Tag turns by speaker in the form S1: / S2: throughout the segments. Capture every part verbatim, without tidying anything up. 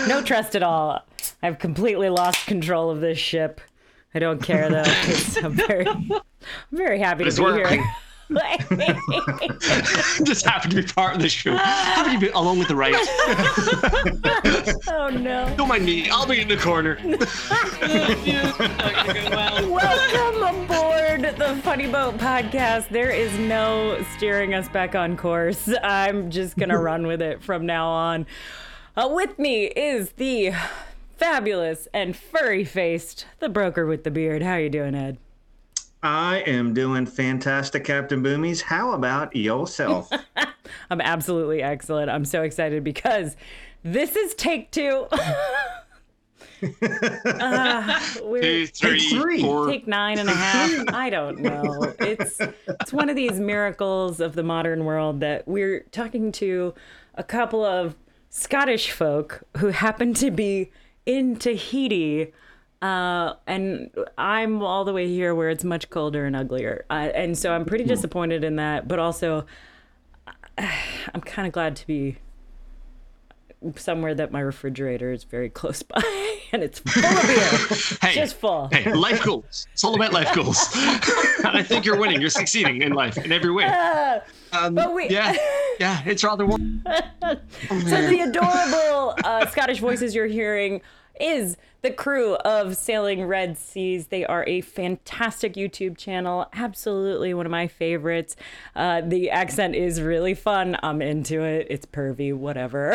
S1: No trust at all. I've completely lost control of this ship. I don't care though, 'cause I'm very, I'm very happy to be
S2: working.
S1: here.
S2: Just happy to be part of the show. Happy to be along with the ride.
S1: Oh no.
S2: Don't mind me. I'll be in the corner.
S1: Welcome aboard the Funny Boat Podcast. There is no steering us back on course. I'm just gonna run with it from now on. Uh, with me is the fabulous and furry-faced, the broker with the beard. How you doing, Ed?
S3: I am doing fantastic, Captain Boomies. How about yourself?
S1: I'm absolutely excellent. I'm so excited because this is take two. uh, we're,
S2: Two, three,
S3: Take three.
S2: four.
S1: take nine and a half. I don't know. It's it's one of these miracles of the modern world that we're talking to a couple of Scottish folk who happen to be in Tahiti. Uh, and I'm all the way here where it's much colder and uglier. Uh, and so I'm pretty disappointed in that, but also uh, I'm kind of glad to be somewhere that my refrigerator is very close by and it's full of beer.
S2: Hey,
S1: Just full.
S2: hey, life goals. It's all about life goals. And I think you're winning. You're succeeding in life in every way.
S1: Uh,
S2: Um,
S1: but we-
S2: yeah, yeah, it's rather war-
S1: So the adorable uh, Scottish voices you're hearing is the crew of Sailing Red Seas. They are a fantastic YouTube channel. Absolutely one of my favorites. Uh, the accent is really fun. I'm into it. It's pervy, whatever.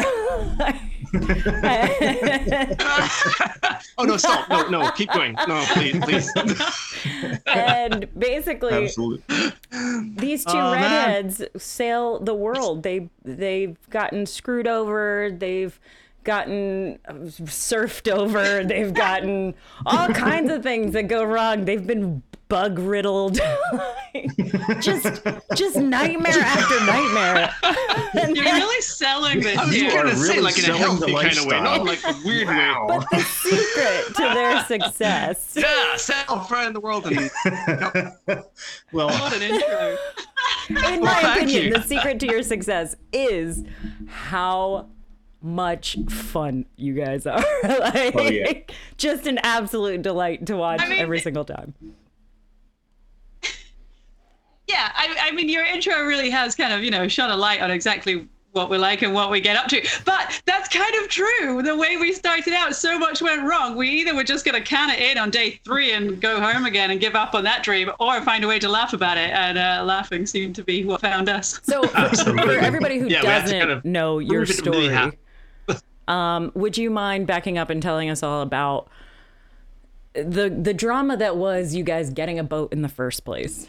S2: Oh no, stop! No, no, keep going. No, please, please.
S1: And basically,
S3: Absolutely.
S1: these two
S2: Oh, man.
S1: redheads sail the world. They they've gotten screwed over. They've gotten surfed over. They've gotten all kinds of things that go wrong. They've been bug riddled. just just nightmare after nightmare. And
S4: You're
S1: then-
S4: really selling this
S2: I was
S4: here.
S2: gonna
S3: are
S2: say
S3: really
S2: like in a
S3: selling the
S2: healthy kind of way,
S3: lifestyle.
S2: not like a weird
S3: Wow.
S2: way.
S1: but the secret to their success.
S2: Yeah, self right in the world and
S3: Well,
S4: What an intro.
S1: In my
S2: Well, thank
S1: opinion,
S2: you.
S1: the secret to your success is how much fun you guys are. Like,
S3: Oh, yeah.
S1: just an absolute delight to watch
S4: I mean-
S1: every single time.
S4: Yeah, I, I mean, your intro really has kind of, you know, shone a light on exactly what we're like and what we get up to. But that's kind of true. The way we started out, so much went wrong. We either were just going to can it in on day three and go home again and give up on that dream, or find a way to laugh about it. And uh, laughing seemed to be what found us.
S1: So for, for everybody who
S2: Yeah, we have to
S1: doesn't
S2: kind of
S1: know your
S2: prove it really
S1: story,
S2: happened.
S1: um, would you mind backing up and telling us all about the the drama that was you guys getting a boat in the first place?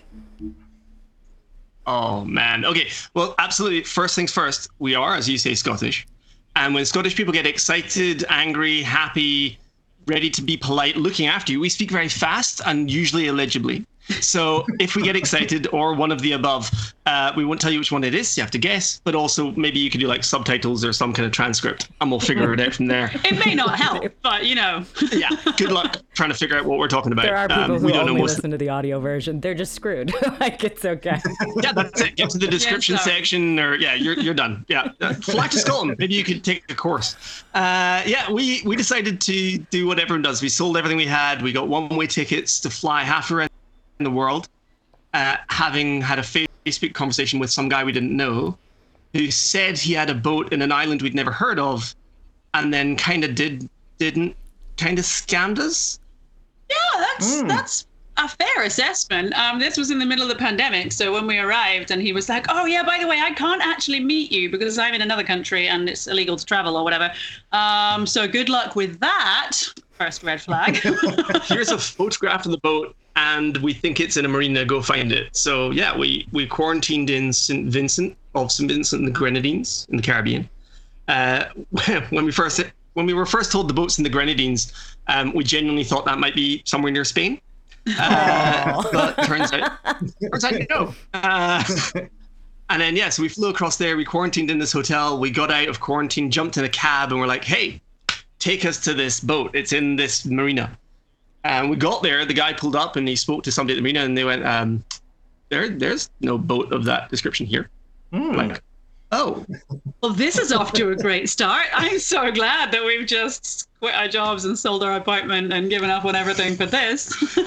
S2: Oh man. Okay. Well, absolutely. First things first. We are, as you say, Scottish, and when Scottish people get excited, angry, happy, ready to be polite, looking after you, we speak very fast and usually illegibly. So if we get excited or one of the above, uh, we won't tell you which one it is. You have to guess. But also maybe you could do like subtitles or some kind of transcript, and we'll figure it out from there.
S4: It may not help, but, you know.
S2: Yeah. Good luck trying to figure out what we're talking about.
S1: There are people
S2: Um,
S1: who
S2: we don't know
S1: only
S2: most.
S1: listen to the audio version. They're just screwed. Like, it's okay.
S2: Yeah, that's it. Get to the description
S4: sorry.
S2: section, or yeah, you're you're done. Yeah, uh, fly to Scotland. Maybe you could take a course. Uh, yeah, we we decided to do what everyone does. We sold everything we had. We got one-way tickets to fly half around the world. Uh, having had a Facebook conversation with some guy we didn't know, who said he had a boat in an island we'd never heard of, and then kind of did didn't kind of scammed us.
S4: Yeah, that's that's a fair assessment. Um, this was in the middle of the pandemic, so when we arrived, and he was like, "Oh yeah, by the way, I can't actually meet you because I'm in another country and it's illegal to travel or whatever. Um, so good luck with that." First red flag.
S2: Here's a photograph of the boat, and we think it's in a marina. Go find it. So yeah, we we quarantined in Saint Vincent of Saint Vincent and the Grenadines in the Caribbean. Uh, when we first when we were first told the boat's in the Grenadines, um, we genuinely thought that might be somewhere near Spain. Uh, but turns out, turns out no. Uh, and then yeah, so we flew across there. We quarantined in this hotel. We got out of quarantine, jumped in a cab, and we're like, "Hey, take us to this boat. It's in this marina." And we got there, the guy pulled up and he spoke to somebody at the marina, and they went, um, there, there's no boat of that description here.
S3: Hmm.
S2: Like, Oh,
S4: Well, this is off to a great start. I'm so glad that we've just quit our jobs and sold our apartment and given up on everything for this.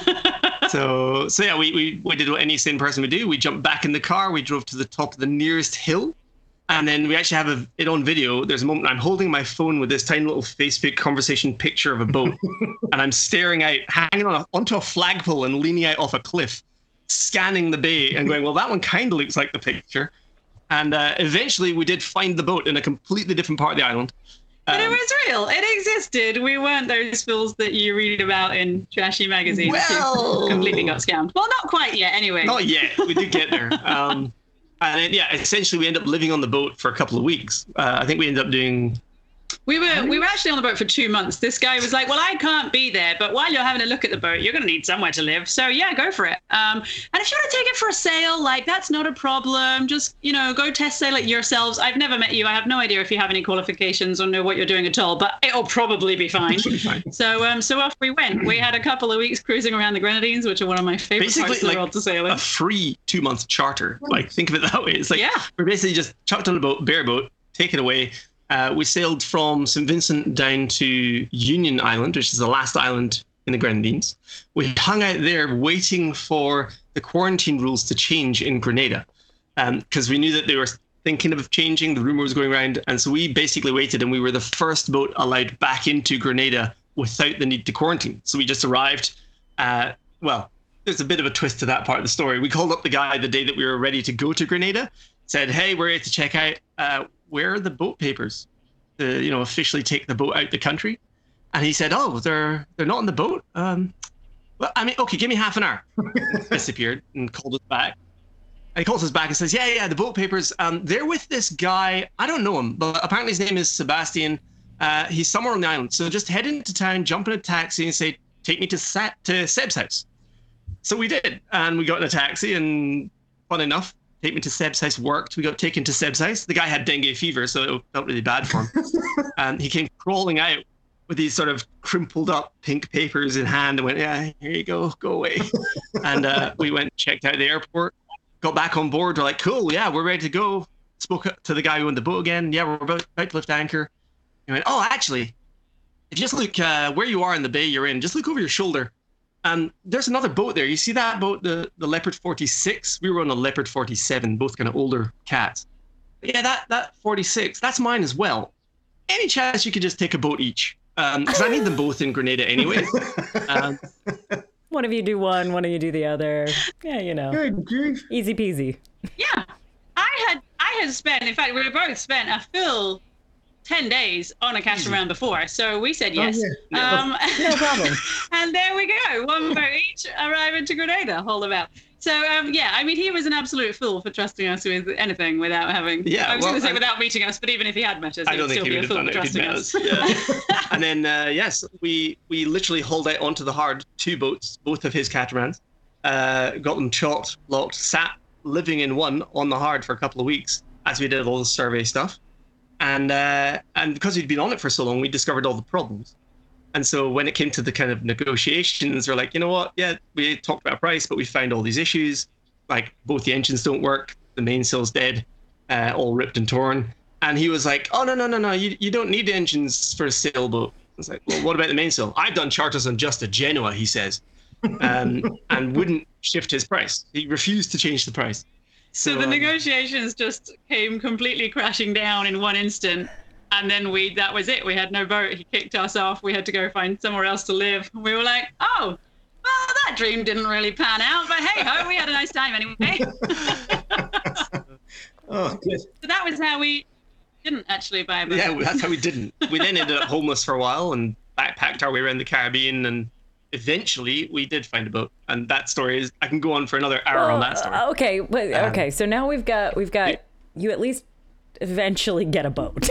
S2: so so yeah, we, we, we did what any sane person would do. We jumped back in the car. We drove to the top of the nearest hill. And then we actually have a, it on video. There's a moment I'm holding my phone with this tiny little Facebook conversation picture of a boat. And I'm staring out, hanging on a, onto a flagpole and leaning out off a cliff, scanning the bay and going, well, that one kind of looks like the picture. And uh, eventually we did find the boat in a completely different part of the island.
S4: But
S2: Um,
S4: it was real. It existed. We weren't those fools that you read about in trashy magazines
S2: Well-
S4: who completely got scammed. Well, not quite yet, anyway.
S2: Not yet. We did get there. Um, and then, yeah, essentially we ended up living on the boat for a couple of weeks. Uh, I think we ended up doing...
S4: We were we were actually on the boat for two months. This guy was like, well, I can't be there, but while you're having a look at the boat, you're going to need somewhere to live. So, yeah, go for it. Um, and if you want to take it for a sail, like, that's not a problem. Just, you know, go test sail it yourselves. I've never met you. I have no idea if you have any qualifications or know what you're doing at all, but it'll probably be fine.
S2: fine.
S4: So um, so off we went. We had a couple of weeks cruising around the Grenadines, which are one of my favorite
S2: Basically,
S4: parts of the
S2: like
S4: world to sail in.
S2: a free two-month charter. Like, think of it that way. It's like
S4: Yeah.
S2: we're basically just chucked on a boat, bareboat, take it away. Uh, we sailed from Saint Vincent down to Union Island, which is the last island in the Grenadines. We hung out there waiting for the quarantine rules to change in Grenada, because um, we knew that they were thinking of changing. The rumor was going around, and so we basically waited, and we were the first boat allowed back into Grenada without the need to quarantine. So we just arrived. Uh, well, there's a bit of a twist to that part of the story. We called up the guy the day that we were ready to go to Grenada, said, "Hey, we're ready to check out. Uh, where are the boat papers to, you know, officially take the boat out the country?" And he said, "Oh, they're they're not in the boat. Um, well, I mean, okay, give me half an hour." Disappeared and called us back. And he calls us back and says, "Yeah, yeah, the boat papers. Um, they're with this guy. I don't know him, but apparently his name is Sebastian. Uh, he's somewhere on the island. So just head into town, jump in a taxi, and say, take me to Sa- to Seb's house." So we did, and we got in a taxi, and fun enough, take me to Seb's house worked. We got taken to Seb's house. The guy had dengue fever, so it felt really bad for him. And he came crawling out with these sort of crumpled up pink papers in hand and went, "Yeah, here you go, go away." And uh, we went and checked out the airport, got back on board. We're like, "Cool, yeah, we're ready to go." Spoke to the guy who owned the boat again. "Yeah, we're about, about to lift anchor." He went, "Oh, actually, if you just look uh, where you are in the bay you're in, just look over your shoulder. Um, there's another boat there. You see that boat, the, the Leopard forty-six? We were on a Leopard forty-seven, both kind of older cats. But yeah, that, that forty-six, that's mine as well. Any chance you could just take a boat each? Because um, I need them both in Grenada anyway." Um,
S1: One of you do one, one of you do the other. Yeah, you know,
S3: Good grief.
S1: easy peasy.
S4: Yeah, I had I had spent. In fact, we both spent a full ten days on a catamaran before, so we said yes.
S3: Oh, yeah.
S4: um,
S1: No problem.
S4: And there we go, one boat each, arriving to Grenada, haul about. So um, yeah, I mean, he was an absolute fool for trusting us with anything without having.
S2: Yeah,
S4: I was
S2: well,
S4: going to say
S2: I-
S4: without meeting us, but even if he had met us,
S2: I
S4: he
S2: don't
S4: would
S2: think
S4: still
S2: he
S4: be
S2: would
S4: a
S2: have
S4: fool
S2: done
S4: for
S2: it if
S4: trusting
S2: he'd met
S4: us.
S2: us. Yeah. And then, uh, yes, we we literally hauled out onto the hard two boats, both of his catamarans, uh, got them chalked, locked, sat living in one on the hard for a couple of weeks as we did all the survey stuff. And uh, and because we'd been on it for so long, we discovered all the problems. And so when it came to the kind of negotiations, we're like, you know what? Yeah, we talked about price, but we found all these issues. Like both the engines don't work, the mainsail's dead, uh, all ripped and torn. And he was like, "Oh, no, no, no, no, you, you don't need engines for a sailboat." I was like, "Well, what about the mainsail?" "I've done charters on just a Genoa," he says, um, and wouldn't shift his price. He refused to change the price.
S4: So the
S2: um,
S4: negotiations just came completely crashing down in one instant. And then we, that was it. We had no boat. He kicked us off. We had to go find somewhere else to live. We were like, oh, well, that dream didn't really pan out. But hey ho, we had a nice time anyway.
S3: Oh, good.
S4: So that was how we didn't actually buy a boat.
S2: Yeah, that's how we didn't. We then ended up homeless for a while and backpacked our way around the Caribbean, and eventually we did find a boat. And that story is, I can go on for another hour on that story.
S1: Uh, okay, but
S2: Um,
S1: okay. So now we've got we've got you at least eventually get a boat.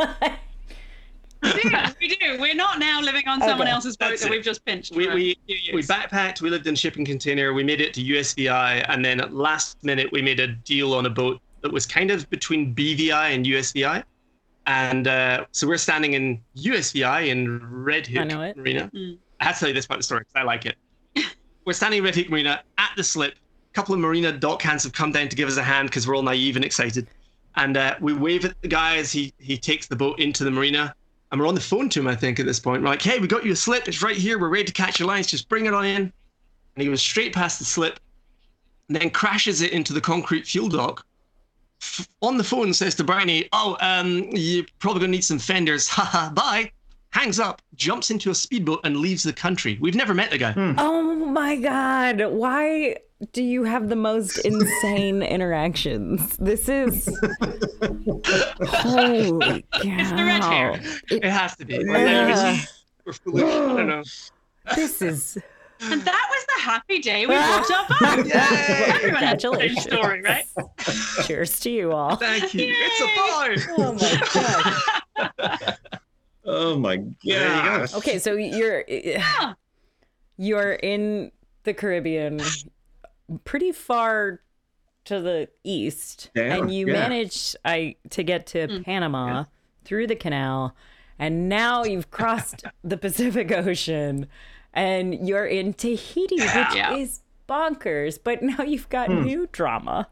S4: We do, we do. We're not now living on someone
S1: Okay.
S4: else's boat
S2: That's
S4: that
S2: it.
S4: we've just pinched
S2: We
S4: for
S2: we,
S4: a few years.
S2: we backpacked, we lived in a shipping container, we made it to U S V I, and then at last minute we made a deal on a boat that was kind of between B V I and U S V I. And uh, so we're standing in U S V I in Red Hook
S1: I know it.
S2: Marina.
S4: Mm.
S2: I have to tell you this part of the story because I like it. We're standing in Red Hook Marina at the slip. A couple of Marina dock hands have come down to give us a hand because we're all naive and excited. And uh, we wave at the guy as he, he takes the boat into the marina. And we're on the phone to him, I think, at this point. We're like, hey, we got you a slip. It's right here. We're ready to catch your lines. Just bring it on in. And he goes straight past the slip and then crashes it into the concrete fuel dock. F- on the phone says to Briny, oh, um, you're probably going to need some fenders. Haha, bye. Hangs up, jumps into a speedboat and leaves the country. We've never met the guy.
S3: Hmm.
S1: Oh my God. Why do you have the most insane interactions? This is. Holy cow.
S4: It's the red hair.
S2: It, it has to be. We're,
S1: Uh,
S2: nervous. We're foolish. I don't know.
S1: This is.
S4: And that was the happy day we brought up. Everyone has the same
S1: Congratulations.
S4: story, right?
S1: Cheers to you all.
S2: Thank you. It's a boy.
S1: Oh my God.
S3: Oh my God.
S2: Yeah.
S1: Okay, so you're you're in the Caribbean, pretty far to the east,
S3: Yeah,
S1: and you
S3: yeah.
S1: managed I to get to
S4: Mm.
S1: Panama
S3: Yeah.
S1: through the canal, and now you've crossed the Pacific Ocean, and you're in Tahiti, which
S4: Yeah.
S1: is bonkers. But now you've got
S3: Hmm.
S1: new drama.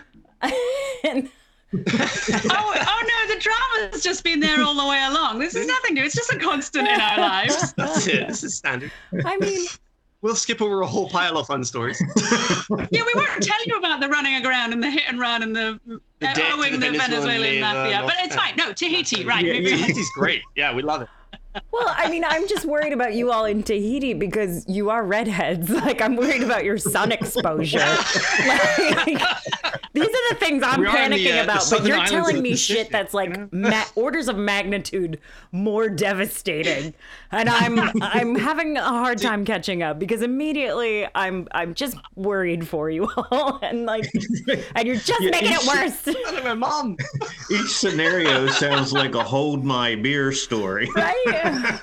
S1: And
S4: oh, oh no, the drama's just been there all the way along. This is nothing new. It's just a constant in our lives.
S2: That's it. This is standard.
S1: I mean,
S2: We'll skip over a whole pile of fun stories.
S4: Yeah, we won't tell you about the running around and the hit and run and the,
S2: The
S4: uh,
S2: debt to
S4: owing
S2: the
S4: the
S2: Venezuelan
S4: Venezuelan
S2: mafia,
S4: mafia.
S2: no.
S4: But it's fine. No, Tahiti, right.
S3: Yeah,
S4: we-
S3: yeah.
S2: Tahiti's great. Yeah, we love it.
S1: well, I mean, I'm just worried about you all in Tahiti because you are redheads. Like, I'm worried about your sun exposure. Like, these are the things I'm
S2: We are in the,
S1: panicking
S2: uh, the
S1: about, but
S2: southern
S1: you're
S2: islands
S1: telling
S2: of the
S1: me
S2: Pacific,
S1: shit that's like
S2: you know?
S1: ma- orders of magnitude more devastating, and I'm I'm having a hard time catching up because immediately I'm I'm just worried for you all, and like, and you're just
S3: Yeah,
S1: making it
S3: each-
S1: worse.
S2: I like my mom.
S3: Each scenario sounds like a hold my beer story.
S1: Right?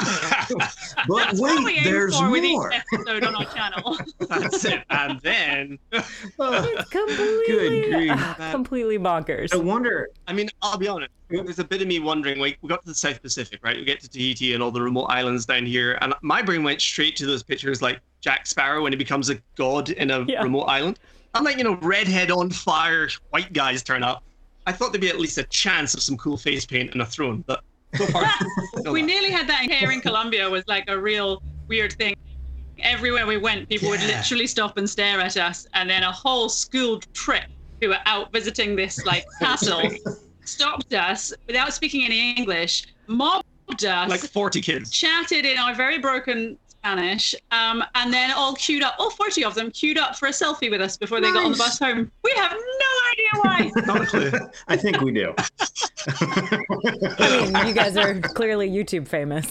S3: But
S4: That's what we
S3: wait,
S4: aim
S3: there's
S4: for with each
S3: more.
S4: episode on our channel.
S2: That's it. And then,
S1: It's completely,
S3: Good grief.
S1: ah, completely bonkers.
S3: I wonder.
S2: I mean, I'll be honest. There's a bit of me wondering, like, we got to the South Pacific, right? We get to Tahiti and all the remote islands down here. And my brain went straight to those pictures like Jack Sparrow when he becomes a god in a
S1: Yeah.
S2: remote island. I'm like, you know, redhead on fire, white guys turn up. I thought there'd be at least a chance of some cool face paint and a throne, but so far, no
S4: We
S2: luck.
S4: nearly had that here in Colombia. Was like a real weird thing. Everywhere we went, people would
S2: Yeah.
S4: literally stop and stare at us, and then a whole school trip who were out visiting this like castle stopped us without speaking any English, mobbed us,
S2: like forty kids.
S4: chatted in our very broken Spanish, um, and then all queued up, all forty of them queued up for a selfie with us before they got on the
S3: Nice.
S4: bus home. We have no idea why.
S2: Not a clue.
S3: I think we do.
S1: I mean, you guys are clearly YouTube famous.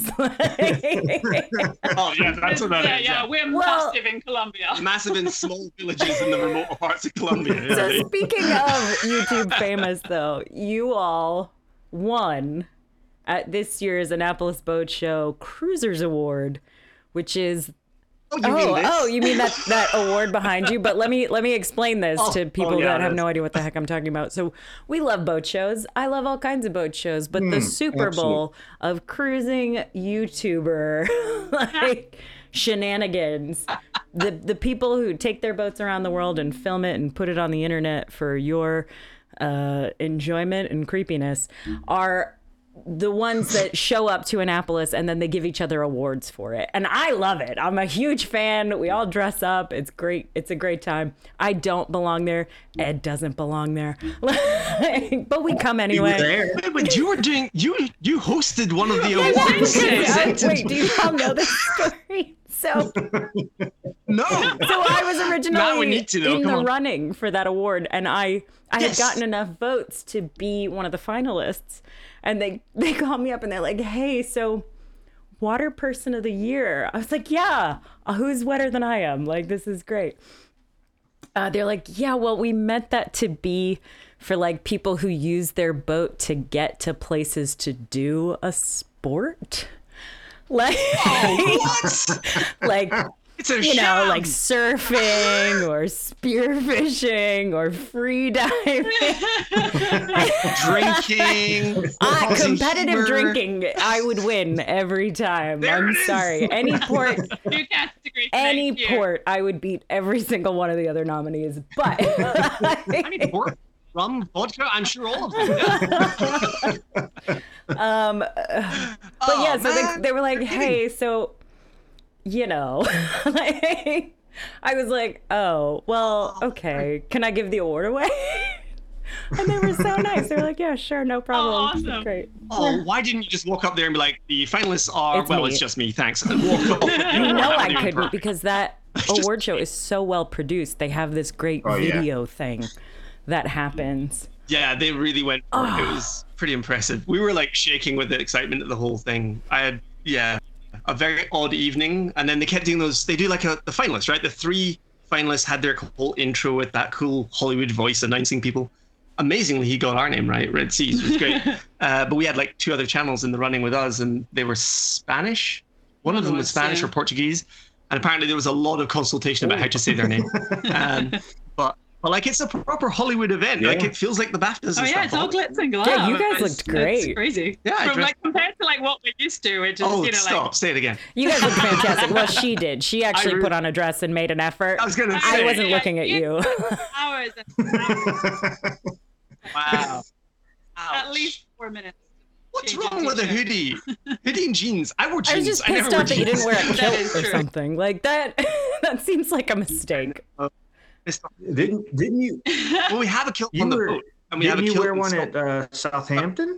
S2: Oh, yeah, that's what that
S4: yeah,
S2: is.
S4: yeah, we're
S1: Well-
S4: massive in Colombia.
S2: Massive in small villages in the remote parts of Colombia.
S1: So
S2: Yeah.
S1: speaking of YouTube famous, though, you all won at this year's Annapolis Boat Show Cruisers Award, which is
S2: Oh, you mean
S1: oh
S2: this?
S1: oh you mean that that award behind you? But let me let me explain this
S2: Oh,
S1: to people
S2: oh, yeah,
S1: that have
S2: that's-
S1: no idea what the heck I'm talking about. So we love boat shows. I love all kinds of boat shows, but the Super Bowl of cruising YouTuber like shenanigans. The the people who take their boats around the world and film it and put it on the internet for your uh, enjoyment and creepiness are the ones that show up to Annapolis and then they give each other awards for it. And I love it. I'm a huge fan. We all dress up. It's great. It's a great time. I don't belong there. Ed doesn't belong there. But we come
S3: You were
S1: anyway.
S3: there.
S2: Wait, but you were doing you you hosted one of the
S1: Yeah,
S2: awards.
S1: yeah,
S2: You
S1: I-
S2: presented-
S1: wait, do you all know this story? So,
S2: No.
S1: so I was originally
S2: Matt, we need to know.
S1: in
S2: Come
S1: the
S2: on.
S1: running for that award, and I I
S2: Yes.
S1: had gotten enough votes to be one of the finalists, and they they called me up and they're like, "Hey, so water person of the year." I was like, "Yeah, uh, who's wetter than I am? Like, this is great." Uh, they're like, "Yeah, well, we meant that to be for like people who use their boat to get to places to do a sport." Like,
S2: What?
S1: like
S2: It's a
S1: you know,
S2: sham.
S1: like surfing or spearfishing or free diving.
S2: drinking.
S1: Ah,
S2: causing
S1: competitive
S2: humor.
S1: drinking, I would win every time.
S2: There
S1: I'm
S2: it is.
S1: sorry. Any port,
S4: New category. for
S1: any
S4: next year.
S1: port, I would beat every single one of the other nominees. But
S2: I need to work. rum, vodka. I'm sure all of them. Yeah.
S1: um, but
S2: Oh,
S1: yeah, so they,
S2: man.
S1: they were like, hey, so, you know, like, I was like, oh, well, okay, can I give the award away? And they were so nice. They were like, yeah, sure, no problem.
S4: awesome.
S1: Great.
S2: Oh, why didn't you just walk up there and be like, the finalists are,
S1: It's
S2: well,
S1: me.
S2: it's just me, thanks. And walk off.
S1: You know I couldn't because that award show is so well produced. They have this great
S3: Oh, yeah.
S1: video thing that happens.
S2: Yeah, they really went for it. It was pretty impressive. We were like shaking with the excitement of the whole thing. I had, yeah, a very odd evening. And then they kept doing those, they do like a, the finalists, right? The three finalists had their whole intro with that cool Hollywood voice announcing people. Amazingly, he got our name right, Red Seas, which was great. uh, but we had like two other channels in the running with us, and they were Spanish. One of them was Spanish
S4: yeah.
S2: or Portuguese. And apparently there was a lot of consultation about how to say their name. Um, but, but like, it's a proper Hollywood event.
S3: Yeah.
S2: Like, it feels like the BAFTAs
S4: Oh
S2: and
S4: yeah,
S2: stuff.
S4: it's all glitz and glamour.
S1: Yeah, you guys
S4: It's-
S1: looked great.
S4: It's crazy.
S2: Yeah, I
S4: From
S2: dressed-
S4: like compared to like what we're used to, which is
S2: Oh,
S4: you know
S2: stop.
S4: like
S2: Say it again.
S1: You guys look fantastic. Well, she did. She actually
S2: re-
S1: put on a dress and made an effort.
S2: I was going to
S1: I
S2: say.
S1: wasn't looking at you.
S4: hours and hours,
S2: Wow.
S4: at
S2: Ouch.
S4: least four minutes.
S2: What's
S4: Change
S2: wrong
S4: your
S2: with a
S4: t-shirt.
S2: hoodie? Hoodie and jeans. I wore jeans.
S1: I was just
S2: never
S1: pissed
S2: wore
S1: off that you
S2: jeans.
S1: didn't wear a
S4: That
S1: kilt
S4: is
S1: or
S4: true.
S1: something. Like that that seems like a mistake.
S2: Pissed off.
S3: didn't didn't you
S2: Well, we have a kilt
S3: You
S2: on the
S3: were-
S2: boat. And we have a
S3: didn't you
S2: kilt
S3: wear
S2: in
S3: one
S2: Scotland.
S3: at uh, Southampton?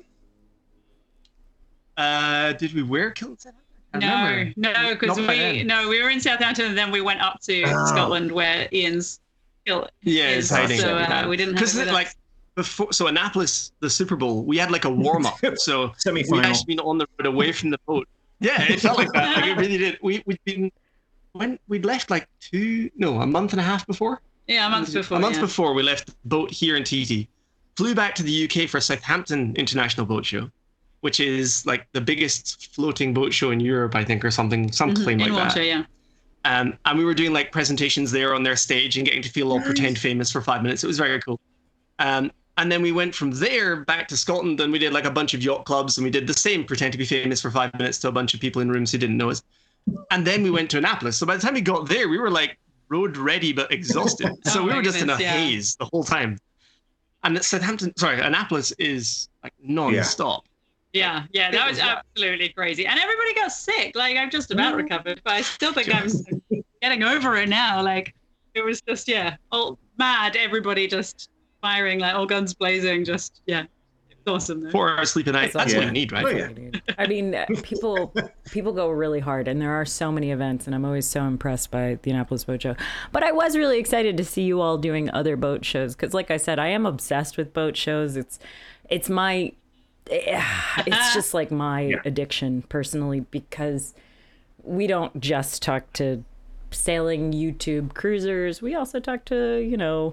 S2: Uh, did we wear kilts? I
S4: No,
S2: remember.
S4: no, because
S2: Not by
S4: we
S2: then.
S4: no, we were in Southampton and then we went up to
S3: Oh.
S4: Scotland where Ian's kilt
S2: Yeah,
S4: is.
S2: it's hiding.
S4: So uh, we didn't have
S2: Because
S4: it with
S2: like
S4: us.
S2: before, so Annapolis, the Super Bowl, we had like a warm up. So we'd
S3: Semi-final.
S2: actually been on the road away from the boat. Yeah, it felt like that. Like it really did. We we'd been when we'd left like two, no, a month and a half before.
S4: Yeah, a month before.
S2: A month
S4: yeah.
S2: before we left the boat here in Tahiti, flew back to the U K for Southampton International Boat Show, which is like the biggest floating boat show in Europe, I think, or something, some
S4: Mhm,
S2: claim
S4: in
S2: like
S4: water,
S2: that.
S4: yeah.
S2: Um, and we were doing like presentations there on their stage and getting to feel all pretend famous for five minutes. It was very cool. Um, and then we went from there back to Scotland and we did like a bunch of yacht clubs and we did the same pretend to be famous for five minutes to a bunch of people in rooms who didn't know us. And then we went to Annapolis. So by the time we got there, we were like road ready but exhausted. So
S4: Oh
S2: we
S4: my
S2: were just in a
S4: goodness, yeah.
S2: haze the whole time. And Southampton, sorry, Annapolis is like non-stop.
S4: Yeah, yeah, that was absolutely crazy. And everybody got sick. Like, I've just about recovered, but I still think I'm getting over it now. Like, it was just, yeah, all mad, everybody just firing, like, all guns blazing, just, yeah, it's awesome. Though.
S2: Four hours sleep a night.
S1: That's
S2: That's
S3: awesome.
S2: what you need, right?
S3: Oh, yeah.
S1: I mean, people people go really hard, and there are so many events, and I'm always so impressed by the Annapolis Boat Show. But I was really excited to see you all doing other boat shows because, like I said, I am obsessed with boat shows. It's it's my it's just like my
S3: Yeah.
S1: addiction personally because we don't just talk to sailing YouTube cruisers. We also talk to, you know,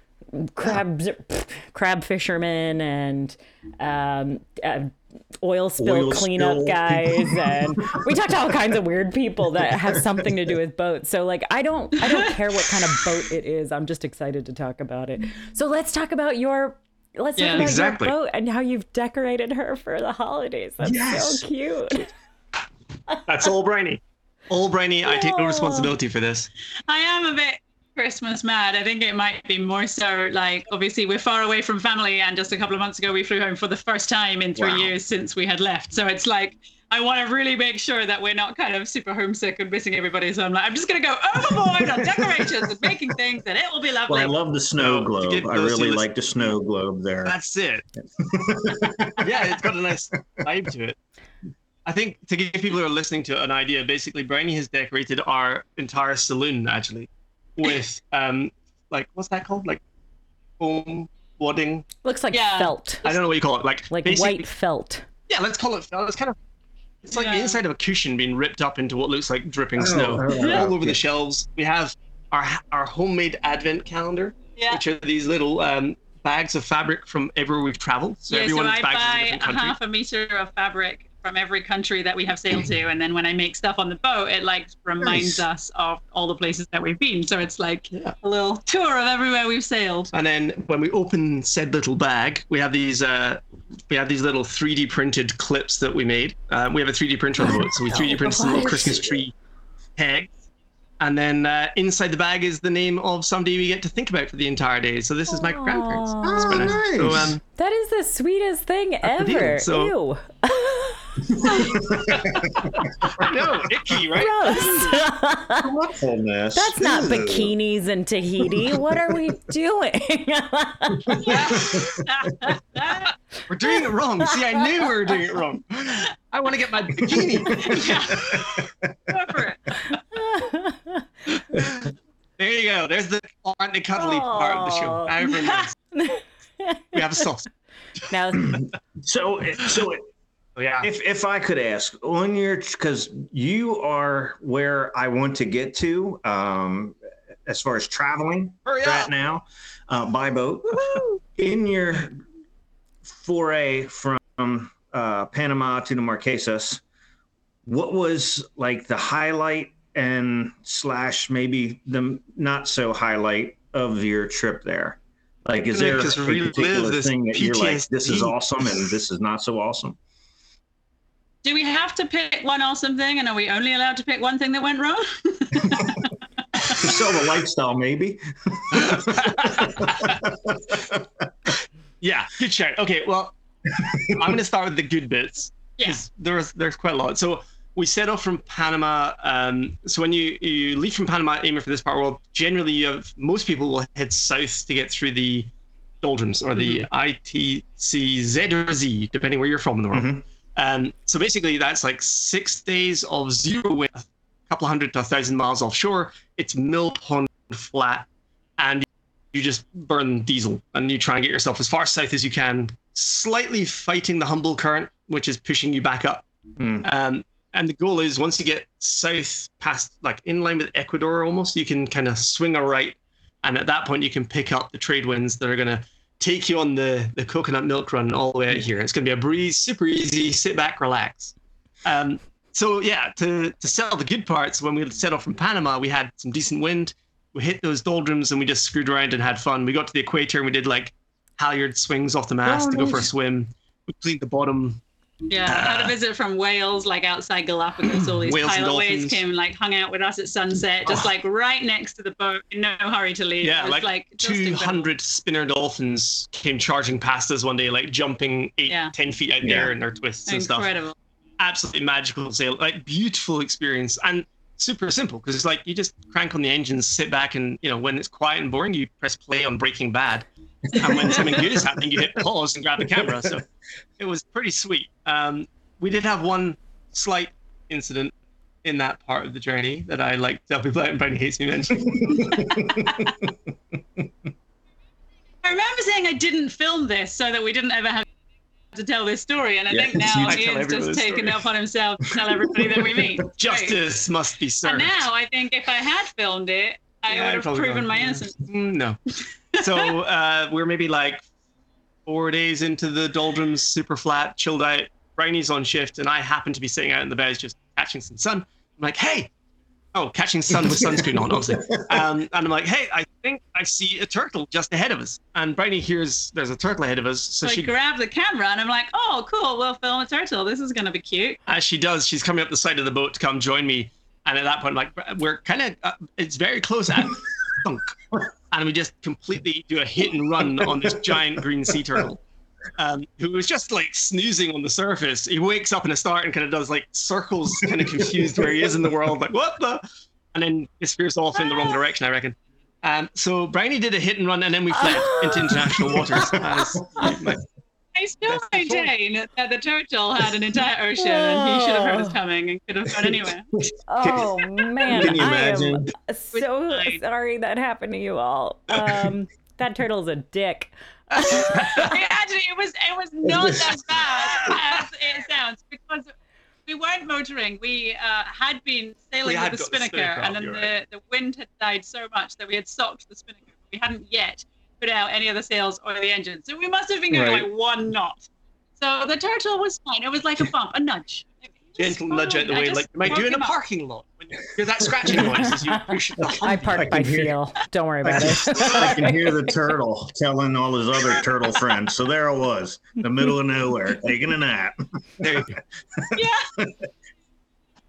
S1: crabs, crab fishermen and um, uh, oil spill
S3: Oil
S1: cleanup
S3: spill
S1: guys, and we talk to all kinds of weird people that have something to do with boats. So, like, I don't, I don't care what kind of boat it is. I'm just excited to talk about it. So let's talk about your. Let's
S4: Yeah.
S1: talk about
S2: Exactly.
S1: your boat and how you've decorated her for the holidays. That's
S3: Yes.
S1: so cute.
S2: That's all Briny. All Briny, I take no responsibility for this.
S4: I am a bit Christmas mad. I think it might be more so like, obviously, we're far away from family, and just a couple of months ago, we flew home for the first time in three
S3: Wow.
S4: years since we had left. So it's like, I want to really make sure that we're not kind of super homesick and missing everybody. So I'm like, I'm just going to go overboard on decorations and making things, and it will be lovely.
S3: Well, I love the snow
S2: No, to
S3: globe.
S2: give
S3: I
S2: those
S3: really
S2: who
S3: like the snow globe there.
S2: That's it. Yeah, it's got a nice vibe to it. I think to give people who are listening to an idea, basically, Briny has decorated our entire saloon actually with um, like what's that called? Like foam wadding.
S1: Looks like
S4: Yeah.
S1: felt,
S2: I don't know what you call it. Like
S1: like
S2: basically-
S1: white felt.
S2: Yeah, let's call it. It's kind of. It's like the
S4: Yeah.
S2: inside of a cushion being ripped up into what looks like dripping
S3: Oh,
S2: snow
S3: oh, oh,
S2: all over
S3: okay.
S2: the shelves. We have our our homemade advent calendar,
S4: Yeah.
S2: which are these little um, bags of fabric from everywhere we've traveled. So
S4: Yeah, so
S2: everyone
S4: I
S2: has bags from
S4: buy
S2: different
S4: a
S2: countries.
S4: half a meter of fabric from every country that we have sailed to, and then when I make stuff on the boat, it like reminds
S3: Nice.
S4: us of all the places that we've been. So it's like
S2: Yeah.
S4: a little tour of everywhere we've sailed.
S2: And then when we open said little bag, we have these uh, we have these little three D printed clips that we made. Uh, we have a three D printer on the boat, so we three D printed some little
S1: What?
S2: Christmas tree tags. And then uh, inside the bag is the name of somebody we get to think about for the entire day. So this is my grandparents.
S1: Aw.
S2: It's quite nice.
S3: Nice.
S2: So, um,
S1: That is the sweetest thing
S2: the
S1: ever.
S2: deal. So-
S1: Ew.
S2: no, icky, right?
S1: Gross.
S3: Awfulness.
S1: That's not
S3: Ew.
S1: bikinis in Tahiti. What are we doing?
S2: We're doing it wrong. See, I knew we were doing it wrong. I want to get my bikini.
S4: Go for it.
S2: There you go. There's the aren't they cuddly part of the show. Now everyone knows. We have a sauce.
S1: Now,
S3: So, so
S2: Oh, yeah.
S3: if if I could ask, on your, because you are where I want to get to, um, as far as traveling
S2: Hurry
S3: right
S2: up.
S3: now, uh, by boat. In your foray from uh, Panama to the Marquesas, what was like the highlight and slash maybe the not so highlight of your trip there? Like, is
S2: Gonna
S3: there a
S2: just relive
S3: particular
S2: this
S3: thing that you're like, this is
S2: P T S D?
S3: awesome and this is not so awesome?
S4: Do we have to pick one awesome thing, and are we only allowed to pick one thing that went wrong?
S3: To sell the lifestyle, maybe.
S2: Yeah, good shout. Okay, well, I'm going to start with the good bits.
S4: Yeah.
S2: 'cause There's there's quite a lot. So we set off from Panama. Um, so when you, you leave from Panama aiming for this part of the world, generally you have most people will head south to get through the doldrums or the I T C Z or Z, depending where you're from in the world.
S3: Mhm.
S2: Um, so basically that's like six days of zero wind, a couple of hundred to a thousand miles offshore. It's mill pond flat, and you just burn diesel and you try and get yourself as far south as you can, slightly fighting the Humboldt current, which is pushing you back up.
S3: Mm.
S2: Um, and the goal is once you get south past, like in line with Ecuador almost, you can kind of swing a right. And at that point, you can pick up the trade winds that are going to take you on the, the coconut milk run all the way out here. It's going to be a breeze, super easy, sit back, relax. Um, so yeah, to, to sell the good parts, when we set off from Panama, we had some decent wind. We hit those doldrums and we just screwed around and had fun. We got to the equator and we did like halyard swings off the mast
S3: Oh,
S2: to go for a
S3: nice.
S2: swim. We cleaned the bottom.
S4: Yeah, I had a visit from Wales, like outside Galapagos. All these
S2: Whales and
S4: pilot waves
S2: dolphins.
S4: came and like hung out with us at sunset, just
S2: Oh.
S4: like right next to the boat, in no hurry to leave.
S2: Yeah,
S4: it was
S2: like,
S4: like just
S2: two
S4: incredible.
S2: hundred spinner dolphins came charging past us one day, like jumping eight,
S4: Yeah.
S2: ten feet out
S3: Yeah.
S2: there in their twists and stuff.
S4: Incredible.
S2: Absolutely magical sail, like beautiful experience and super simple because it's like you just crank on the engines, sit back, and you know when it's quiet and boring, you press play on Breaking Bad, and when something good is happening, you hit pause and grab the camera. So it was pretty sweet. Um, we did have one slight incident in that part of the journey that I like to tell people out, and Brady hates me mentioning.
S4: I remember saying I didn't film this so that we didn't ever have to tell this story, and I
S3: Yeah.
S4: think now
S2: I tell
S4: Ian's
S2: everyone
S4: just
S2: this
S4: taken
S2: story.
S4: it upon himself to tell everybody that we meet. Great.
S2: Justice must be
S4: And
S2: served.
S4: now I think if I had filmed it, I
S2: Yeah,
S4: would have
S2: probably
S4: proven
S2: not.
S4: my
S2: Yeah.
S4: innocence.
S2: Mm, no. So uh, we're maybe like four days into the doldrums, super flat, chilled out. Brownie's on shift, and I happen to be sitting out in the bows just catching some sun. I'm like, hey, oh, catching sun with sunscreen on, obviously. Um, and I'm like, hey, I think I see a turtle just ahead of us. And Brownie hears there's a turtle ahead of us, so
S4: So I
S2: she,
S4: grab the camera and I'm like, oh, cool, we'll film a turtle. This is going to be cute.
S2: as she does, she's coming up the side of the boat to come join me. And at that point, I'm like, we're kind of, uh, it's very close at thunk. And we just completely do a hit and run on this giant green sea turtle, um, who was just like snoozing on the surface. He wakes up in a start and kind of does like circles, kind of confused where he is in the world, like, what the? And then disappears off in the wrong direction, I reckon. Um, so Brownie did a hit and run, and then we fled into international waters. As, like,
S4: I still
S2: That's the point.
S4: maintain that the turtle had an entire ocean and he should have heard us coming and could have gone anywhere.
S1: Oh man,
S3: Can you
S1: I
S3: imagine?
S1: am so
S4: Fine.
S1: sorry that happened to you all. Um, that turtle's a dick.
S4: It actually, it was it was not as bad as it sounds because we weren't motoring. We uh, had been sailing
S2: We had
S4: with the
S2: got the
S4: spinnaker,
S2: spinnaker
S4: and
S2: up,
S4: then
S2: you're
S4: the,
S2: right.
S4: the wind had died so much that we had socked the spinnaker. We hadn't yet put out any of the sails or the engine, so we must have been going
S3: Right.
S4: like one knot. So the turtle was fine. It was like a bump, a nudge. It was
S2: gentle nudge out the
S4: fine. I
S2: way,
S4: just
S2: like you might do
S4: woke
S2: in a
S4: him up.
S2: parking lot. When you hear that scratching noise as you push the hump.
S1: I parked
S3: I
S1: by
S3: can hear-
S1: feel. Don't worry about it.
S3: I can hear the turtle telling all his other turtle friends. So there I was, in the middle of nowhere, taking a nap.
S2: There you go.
S4: Yeah.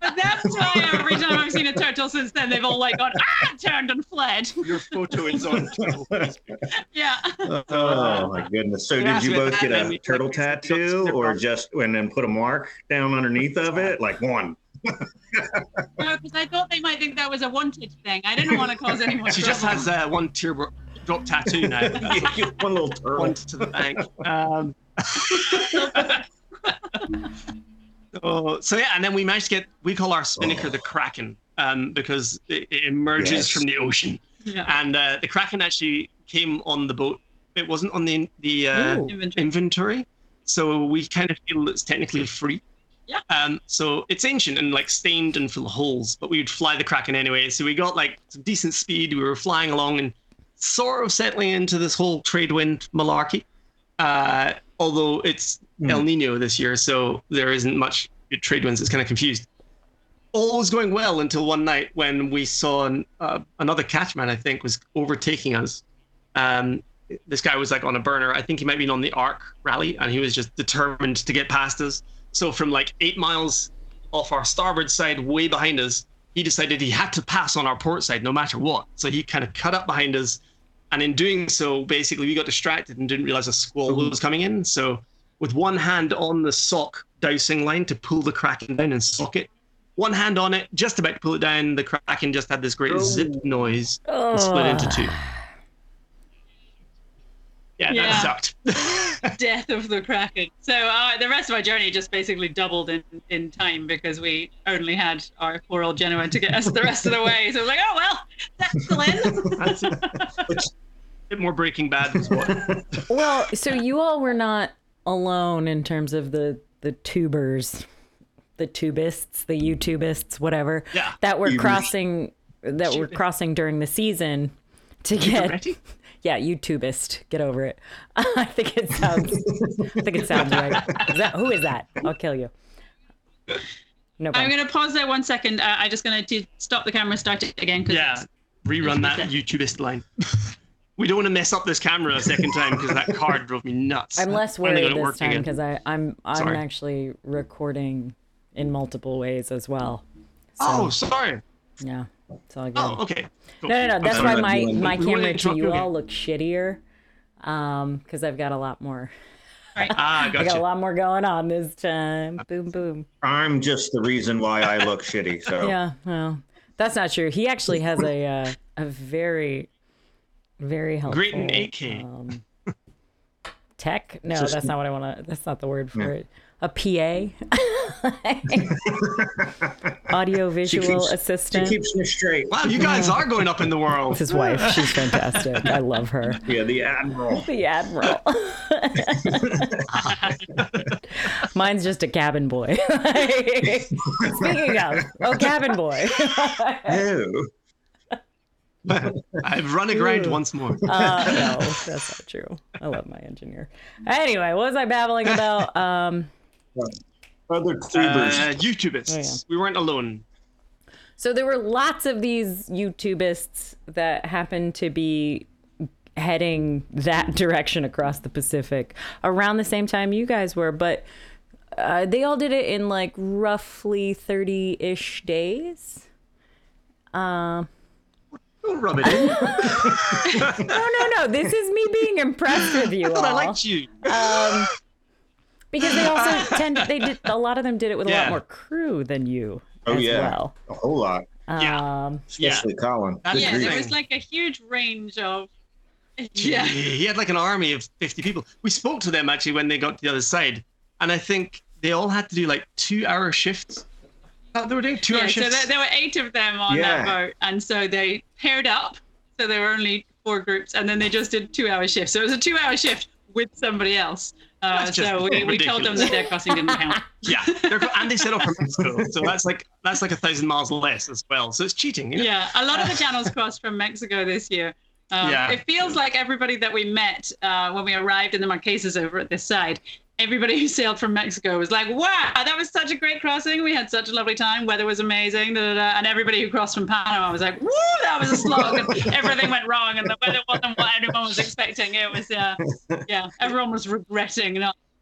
S4: But that's why every time I've seen a turtle since then, they've all like gone, ah, turned and fled.
S2: Your photo is on turtle Facebook.
S4: Yeah.
S3: Oh my goodness! So
S2: Yeah,
S3: did you
S2: so
S3: both
S2: that
S3: get
S2: made
S3: a
S2: me
S3: turtle
S2: click this.
S3: tattoo, or just and then put a mark down underneath of it, like one?
S4: No, because I thought they might think that was a wanted thing. I didn't want to cause anyone
S2: She
S4: trouble.
S2: just has uh, one teardrop drop tattoo now. That's like
S3: One little turtle.
S2: one to the bank. Um, so, so yeah, and then we managed to get, we call our spinnaker the Kraken, um, because it, it emerges
S3: Yes.
S2: from the ocean.
S4: Yeah.
S2: And uh, the Kraken actually came on the boat. It wasn't on the the uh,
S1: Ooh.
S4: Inventory.
S2: inventory, so we kind of feel it's technically free.
S4: Yeah.
S2: Um. So it's ancient and like stained and full of holes, but we would fly the Kraken anyway. So we got like some decent speed. We were flying along and sort of settling into this whole trade wind malarkey. Uh, although it's
S3: Hmm.
S2: El Nino this year, so there isn't much good trade winds. It's kind of confused. All was going well until one night when we saw an, uh, another catchman, I think, was overtaking us. Um, this guy was like on a burner. I think he might have been on the Arc rally, and he was just determined to get past us. So from like eight miles off our starboard side, way behind us, he decided he had to pass on our port side no matter what. So he kind of cut up behind us. And in doing so, basically, we got distracted and didn't realize a squall was coming in. So with one hand on the sock dowsing line to pull the Kraken down and sock it, one hand on it, just about to pull it down, the Kraken just had this great
S3: Oh.
S2: zip noise and split into two. Yeah,
S4: Yeah.
S2: that sucked.
S4: Death of the Kraken. So uh, the rest of our journey just basically doubled in, in time because we only had our poor old Genoa to get us the rest of the way. So we're like, oh, well, that's the win.
S2: That's it. A bit more Breaking Bad was what.
S1: Well, so you all were not alone in terms of the the tubers, the tubists, the YouTubists, whatever,
S2: Yeah.
S1: that were
S3: Tubers.
S1: crossing that were
S2: Tubist.
S1: crossing during the season to get.
S2: Ready?
S1: Yeah, YouTubist. Get over it. I think it sounds. I think it sounds right. Is that who is that? I'll kill you. No
S4: I'm
S1: problem.
S4: going to pause there one second. Uh, I'm just going to stop the camera, start it again. 'cause
S2: Yeah,
S4: it's-
S2: rerun that
S4: Yeah.
S2: YouTubist line. We don't want to mess up this camera a second time because that card drove me nuts.
S1: I'm less
S2: Finally
S1: worried
S2: got it
S1: this
S2: working
S1: time
S2: again.
S1: because I I'm I'm
S2: Sorry.
S1: actually recording in multiple ways as well. So,
S2: Oh, sorry.
S1: yeah, it's all good.
S2: Oh, okay. Cool.
S1: No, no, no. That's
S3: I'm
S1: why
S3: sorry.
S1: my,
S3: We
S1: my
S2: wanna
S1: camera to
S2: interrupt
S1: you
S2: you again.
S1: all look shittier. Um, because I've got a lot more.
S2: Ah,
S1: I got a
S2: gotcha.
S1: lot more going on this time. Boom, boom.
S3: I'm just the reason why I look shitty. So
S1: Yeah, well, that's not true. He actually has a uh, a very, very helpful.
S2: Great in eight K.
S1: Um, tech? No,
S3: Just-
S1: that's not what I want to. That's not the word for
S3: Yeah.
S1: it. A P A, audio
S3: she
S1: visual
S3: keeps, she
S1: assistant.
S3: keeps me straight.
S2: Wow, you guys are going up in the world.
S1: His wife, she's fantastic. I love her.
S3: Yeah, the admiral.
S1: The admiral. Mine's just a cabin boy. Speaking of, oh, cabin boy.
S3: Oh,
S2: I've run aground once more.
S1: Uh, no, that's not true. I love my engineer. Anyway, what was I babbling about? Um,
S3: other tubers.
S2: Uh, YouTubers.
S1: Oh, yeah.
S2: We weren't alone.
S1: so there were lots of these YouTubists that happened to be heading that direction across the Pacific around the same time you guys were, but uh, they all did it in like roughly thirty-ish days. Um,
S2: Don't rub it in.
S1: no, no, no. This is me being impressed with you
S2: I thought I
S1: all.
S2: liked you.
S1: Um, because they also tend they did a lot of them did it with a lot
S2: Yeah.
S1: more crew than you
S3: Oh
S1: as
S3: yeah,
S1: well.
S3: a whole lot,
S2: Yeah.
S1: Um,
S3: especially Colin.
S2: That's
S3: Good
S4: Yeah,
S2: the
S3: grief.
S4: there
S2: thing.
S4: was like a huge range of.
S2: Gee,
S4: Yeah.
S2: He had like an army of fifty people. We spoke to them actually when they got to the other side. And I think they all had to do like two hour shifts. Oh, they were doing two
S4: Yeah,
S2: hour
S4: so
S2: shifts.
S4: there, there were eight of them on
S3: Yeah.
S4: that boat, and so they paired up. So there were only four groups, and then they just did two-hour shifts. So it was a two-hour shift with somebody else. Uh,
S2: That's just
S4: so we, we told them
S2: ridiculous.
S4: that their crossing didn't count.
S2: Yeah, they're, and they set off from Mexico, so that's like that's like a thousand miles less as well. So it's cheating. You know?
S4: Yeah, a lot of the channels crossed from Mexico this year. Um,
S2: Yeah.
S4: It feels like everybody that we met uh, when we arrived in the Marquesas over at this side, everybody who sailed from Mexico was like, wow, that was such a great crossing. We had such a lovely time. Weather was amazing. Da, da, da. And everybody who crossed from Panama was like, woo, that was a slog. And everything went wrong and the weather wasn't what anyone was expecting. It was, uh, yeah, everyone was regretting not, not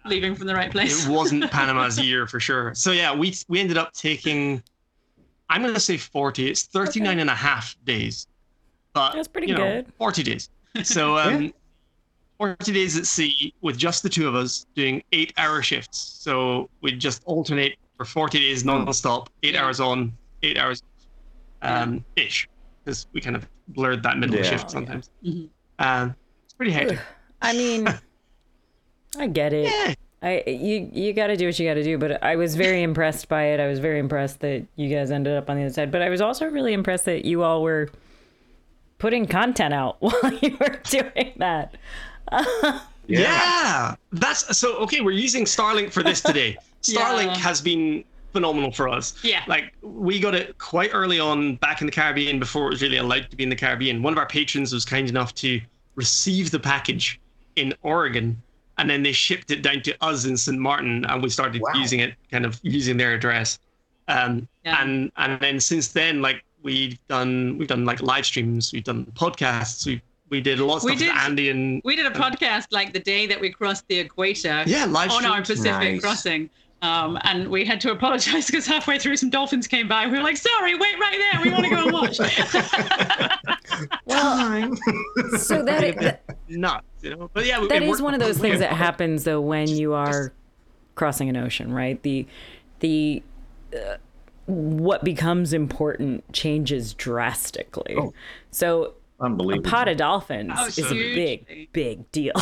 S4: leaving from the right place.
S2: It wasn't Panama's year for sure. So yeah, we we ended up taking, I'm going to say forty. It's thirty-nine okay. and a half days. But,
S1: that's pretty
S2: you know,
S1: good.
S2: forty days. So um,
S3: yeah.
S2: forty days at sea with just the two of us doing eight-hour shifts. So we'd just alternate for forty days non-stop, eight
S4: yeah.
S2: hours on, eight hours um, yeah. ish, because we kind of blurred that middle
S3: yeah.
S2: shift sometimes.
S4: Yeah. Mm-hmm.
S2: Um, it's pretty hectic.
S1: I mean, I get it.
S2: Yeah.
S1: I you you got to do what you got to do, but I was very impressed by it. I was very impressed that you guys ended up on the other side, but I was also really impressed that you all were putting content out while you were doing that.
S2: Yeah. yeah, that's so okay. We're using Starlink for this today. Starlink yeah. has been phenomenal for us.
S4: Yeah,
S2: like we got it quite early on back in the Caribbean before it was really allowed to be in the Caribbean. One of our patrons was kind enough to receive the package in Oregon, and then they shipped it down to us in Saint Martin, and we started wow. using it, kind of using their address. Um, yeah. and and then since then, like we've done we've done like live streams, we've done podcasts, we we did a lot of stuff
S4: we did,
S2: with Andy and
S4: we did a podcast like the day that we crossed the equator.
S2: Yeah, live
S4: on our Pacific
S3: nice.
S4: crossing. Um, and we had to apologize because halfway through some dolphins came by. We were like, sorry, wait right there. We want to go and watch.
S1: Well, so that, it, that
S2: nuts, you know. But yeah,
S1: that is one of those things that happens though when you are crossing an ocean, right? The the uh, what becomes important changes drastically. Oh, so
S3: unbelievable.
S1: A pod of dolphins
S4: oh,
S1: is a big, big deal.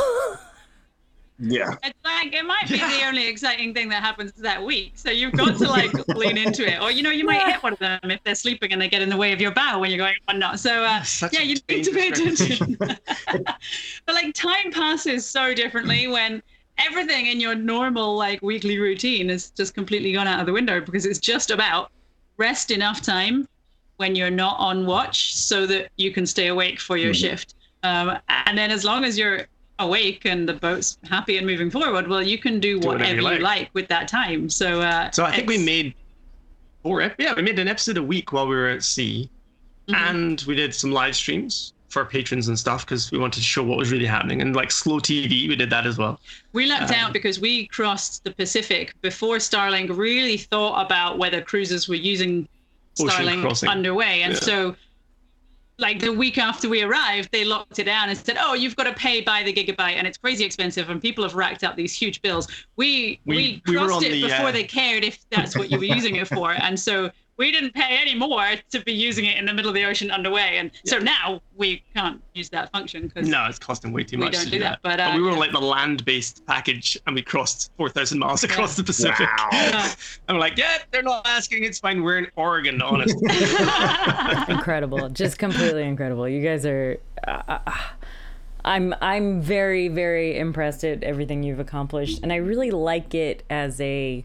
S3: Yeah.
S4: It's like, it might be yeah. the only exciting thing that happens that week. So you've got to like lean into it. Or, you know, you might hit one of them if they're sleeping and they get in the way of your bow when you're going one knot. So, uh, yeah, you need to pay attention. But like time passes so differently when everything in your normal like weekly routine is just completely gone out of the window because it's just about rest enough time when you're not on watch so that you can stay awake for your mm-hmm. shift. Um, and then as long as you're awake and the boat's happy and moving forward, well, you can do, do whatever, whatever you, like. you like with that time. So, uh,
S2: so I think we made four. Yeah, we made an episode a week while we were at sea, mm-hmm. and we did some live streams for patrons and stuff because we wanted to show what was really happening. And like Slow T V, we did that as well.
S4: We lucked
S2: um,
S4: out because we crossed the Pacific before Starlink really thought about whether cruisers were using Starlink underway, and yeah. so. Like the week after we arrived, they locked it down and said, "Oh, you've got to pay by the gigabyte, and it's crazy expensive, and people have racked up these huge bills." We we, we crossed we it the, before uh... they cared if that's what you were using it for, and so we didn't pay any more to be using it in the middle of the ocean underway, and yeah. so now we can't use that function because
S2: no, it's costing way too
S4: we
S2: much
S4: don't
S2: to
S4: do
S2: do
S4: that.
S2: that.
S4: But, uh,
S2: but we were
S4: yeah.
S2: on like the land-based package, and we crossed four thousand miles across yeah. the Pacific.
S3: Wow.
S2: and we're like, yeah, they're not asking. It's fine. We're in Oregon, honestly.
S1: Incredible, just completely incredible. You guys are. Uh, I'm I'm very very impressed at everything you've accomplished, and I really like it as a.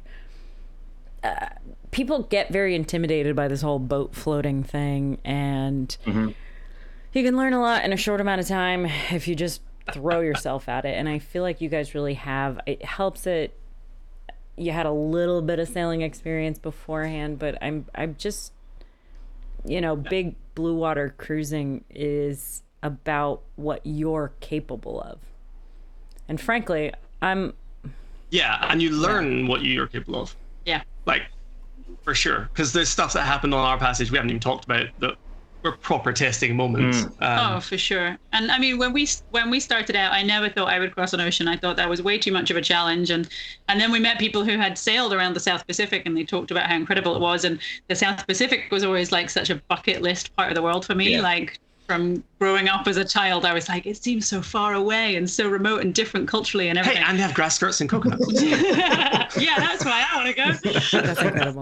S1: Uh, people get very intimidated by this whole boat floating thing, and mm-hmm. you can learn a lot in a short amount of time if you just throw yourself at it. And I feel like you guys really have. It helps it. You had a little bit of sailing experience beforehand, but I'm I'm just, you know, big blue water cruising is about what you're capable of, and frankly, I'm.
S2: Yeah, and you learn yeah. what you're capable of.
S4: Yeah.
S2: Like, for sure. Because there's stuff that happened on our passage we haven't even talked about that were proper testing moments.
S3: Mm.
S2: Um,
S4: oh, for sure. And I mean, when we when we started out, I never thought I would cross an ocean. I thought that was way too much of a challenge. And and then we met people who had sailed around the South Pacific, and they talked about how incredible it was. And the South Pacific was always like such a bucket list part of the world for me. Yeah. Like, from growing up as a child, I was like, it seems so far away and so remote and different culturally and everything.
S2: Hey, and they have grass skirts and coconuts.
S4: Yeah, that's why I want to go.
S1: That's incredible.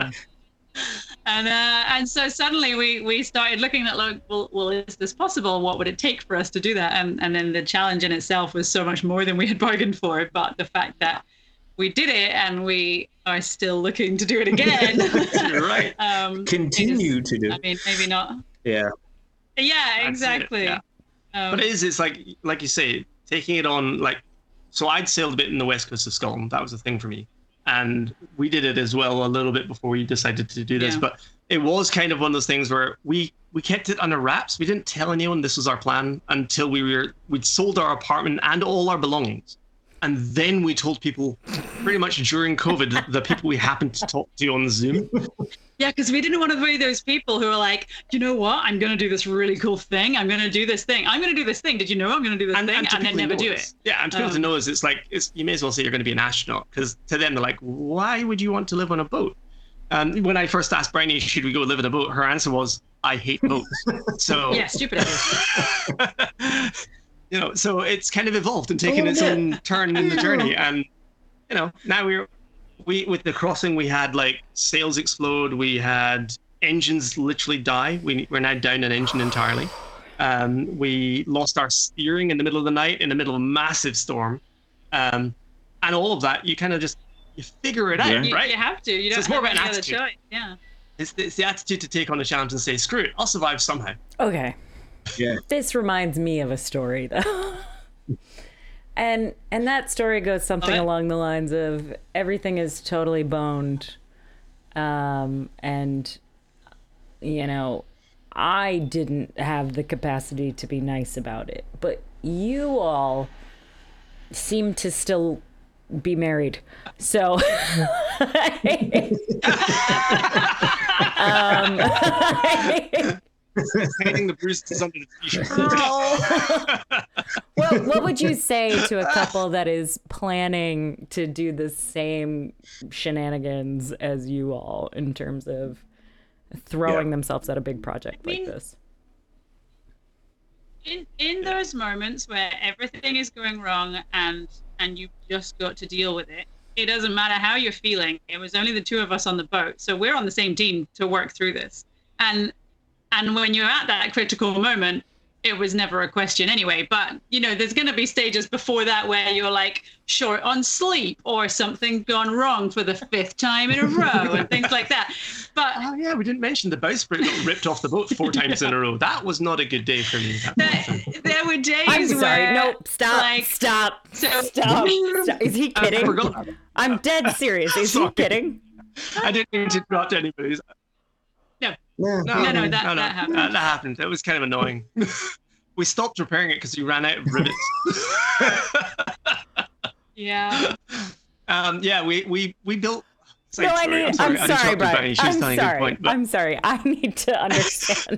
S4: And uh, and so suddenly we we started looking at like, well, well, is this possible? What would it take for us to do that? And and then the challenge in itself was so much more than we had bargained for. But the fact that we did it and we are still looking to do it again.
S2: You're right.
S3: um, Continue
S4: just,
S3: to do.
S4: I mean, maybe not.
S3: Yeah.
S4: Yeah, exactly.
S2: It, yeah.
S4: Um,
S2: but it is, it's like, like you say, taking it on, like, so I'd sailed a bit in the west coast of Scotland. That was a thing for me. And we did it as well a little bit before we decided to do this. Yeah. But it was kind of one of those things where we, we kept it under wraps. We didn't tell anyone this was our plan until we were, we'd sold our apartment and all our belongings. And then we told people pretty much during COVID, the, the people we happened to talk to on Zoom.
S4: Yeah, because we didn't want to be those people who are like, you know what? I'm going to do this really cool thing. I'm going to do this thing. I'm going to do this thing. Did you know I'm going to do this
S2: And,
S4: thing?
S2: and,
S4: And, then never do
S2: knows.
S4: it.
S2: Yeah, and to people
S4: Um,
S2: to know is it's like, it's, you may as well say you're going to be an astronaut, because to them, they're like, why would you want to live on a boat? Um, when I first asked Bryony, should we go live in a boat? Her answer was, I hate boats. So,
S4: Yeah, stupid idea.
S2: you know, so it's kind of evolved and taken
S3: Oh,
S2: its
S3: yeah.
S2: own turn in the journey. And, you know, now we're, we, with the crossing, we had like sales explode. We had engines literally die. We, we're now down an engine entirely. Um, we lost our steering in the middle of the night in the middle of a massive storm. Um, and all of that, you kind of just, you figure it out,
S3: Yeah.
S4: You,
S2: right?
S4: you have to. You
S2: So
S4: don't
S2: it's more
S4: have
S2: about an
S4: any other
S2: attitude.
S4: choice. Yeah.
S2: It's, it's the attitude to take on the challenge and say, screw it, I'll survive somehow.
S1: Okay.
S3: Yeah.
S1: This reminds me of a story though. and and that story goes something
S2: Okay.
S1: along the lines of everything is totally boned. Um and you know, I didn't have the capacity to be nice about it, but you all seem to still be married. So um
S2: Hiding the bruises under the t-shirt.
S1: Well, what would you say to a couple that is planning to do the same shenanigans as you all in terms of throwing
S2: Yeah.
S1: themselves at a big project like
S4: mean-
S1: this?
S4: In in those moments where everything is going wrong and and you've just got to deal with it, it doesn't matter how you're feeling. It was only the two of us on the boat, so we're on the same team to work through this. And and when you're at that critical moment, it was never a question anyway. But you know, there's going to be stages before that where you're like short on sleep or something gone wrong for the fifth time in a row and things like that. But
S2: Oh yeah, we didn't mention the bowsprit got ripped off the boat four times in a row. That was not a good day for me. That
S4: there, there were days
S1: I'm sorry.
S4: where
S1: Nope. Stop.
S4: like,
S1: stop.
S4: so-
S1: Stop. Stop. Is he
S2: I
S1: kidding?
S2: forgot.
S1: I'm dead serious. Is he
S2: Sorry.
S1: kidding?
S2: I didn't mean to interrupt anybody.
S3: Yeah.
S2: No,
S4: No, no, that- that happened.
S2: That, that happened. It was kind of annoying. We stopped repairing it because we ran out of rivets.
S4: yeah.
S2: um, yeah, we we we built. Side
S1: No, I
S2: story.
S1: need.
S2: I'm sorry,
S1: I'm
S2: I
S1: sorry,
S2: interrupted
S1: Brian.
S2: Brian. She was
S1: I'm
S2: telling a good
S1: sorry.
S2: point, but-
S1: I'm sorry. I need to understand.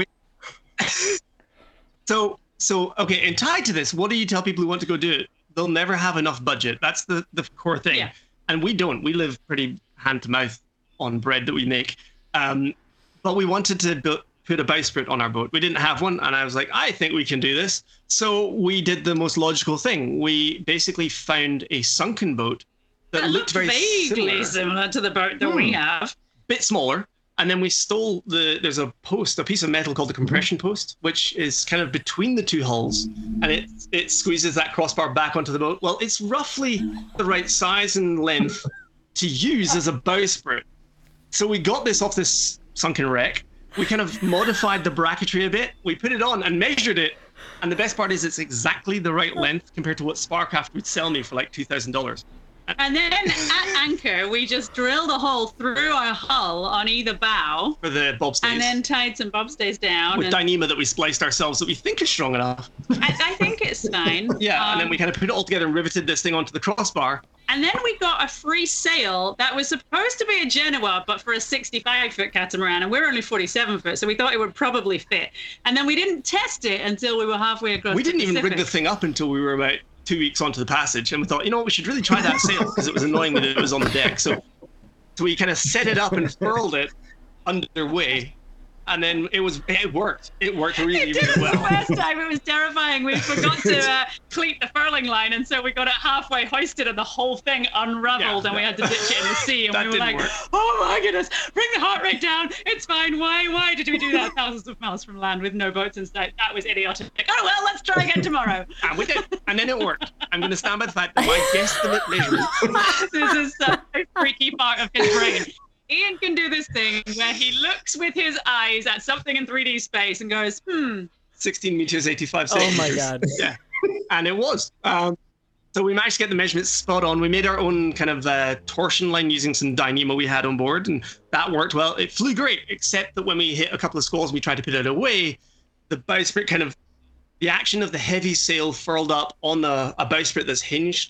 S2: So, so okay, and tied to this, what do you tell people who want to go do it? They'll never have enough budget. That's the, the core thing.
S4: Yeah.
S2: And we don't. We live pretty hand to mouth on bread that we make. Um, but we wanted to build, put a bowsprit on our boat. We didn't have one, and I was like, I think we can do this. So we did the most logical thing. We basically found a sunken boat that,
S4: That
S2: looked
S4: looked
S2: very
S4: vaguely
S2: similar,
S4: similar to the boat that we have.
S2: bit smaller. And then we stole the, there's a post, a piece of metal called the compression post, which is kind of between the two hulls. And it it squeezes that crossbar back onto the boat. Well, it's roughly the right size and length to use as a bowsprit. So we got this off this sunken wreck. We kind of modified the bracketry a bit. We put it on and measured it. And the best part is it's exactly the right length compared to what Sparcraft would sell me for like two thousand dollars.
S4: And then at anchor, we just drilled a hole through our hull on either bow
S2: For the bobstays.
S4: and then tied some bobstays down.
S2: with
S4: And
S2: Dyneema that we spliced ourselves that we think is strong enough.
S4: I, I think it's fine.
S2: Yeah, and then
S4: Um,
S2: we kind of put it all together and riveted this thing onto the crossbar.
S4: And then we got a free sail that was supposed to be a Genoa, but for a sixty-five foot catamaran, and we're only forty-seven foot, so we thought it would probably fit. And then we didn't test it until we were halfway across
S2: We
S4: the
S2: didn't even rig
S4: Pacific.
S2: the thing up until we were about two weeks onto the passage, and we thought, you know what, we should really try that sail because it was annoying when it was on the deck. So, so we kind of set it up and furled it underway, and then it was it worked. It worked really,
S4: It did
S2: really
S4: it the
S2: well.
S4: first time. It was terrifying. We forgot to uh, cleat the furling line, and so we got it halfway hoisted, and the whole thing unraveled,
S2: Yeah,
S4: and we had to ditch it in the sea. And
S2: that
S4: we were
S2: didn't
S4: like,
S2: work.
S4: "Oh my goodness, bring the heart rate down. It's fine. Why? Why did we do that thousands of miles from land with no boats in sight? That was idiotic. Oh well, let's try again tomorrow."
S2: And we did, and then it worked. I'm going to stand by the fact that my guesstimate measurement.
S4: This is such a freaky part of his brain. Ian can do this thing where he looks with his eyes at something in three D space and goes, "Hmm."
S2: sixteen meters, eighty-five
S1: Oh
S2: centimeters.
S1: my God.
S2: Yeah, and it was. Um, so we managed to get the measurements spot on. We made our own kind of uh, torsion line using some Dyneema we had on board, and that worked well. It flew great, except that when we hit a couple of squalls and we tried to put it away, the bowsprit kind of, the action of the heavy sail furled up on the, a bowsprit that's hinged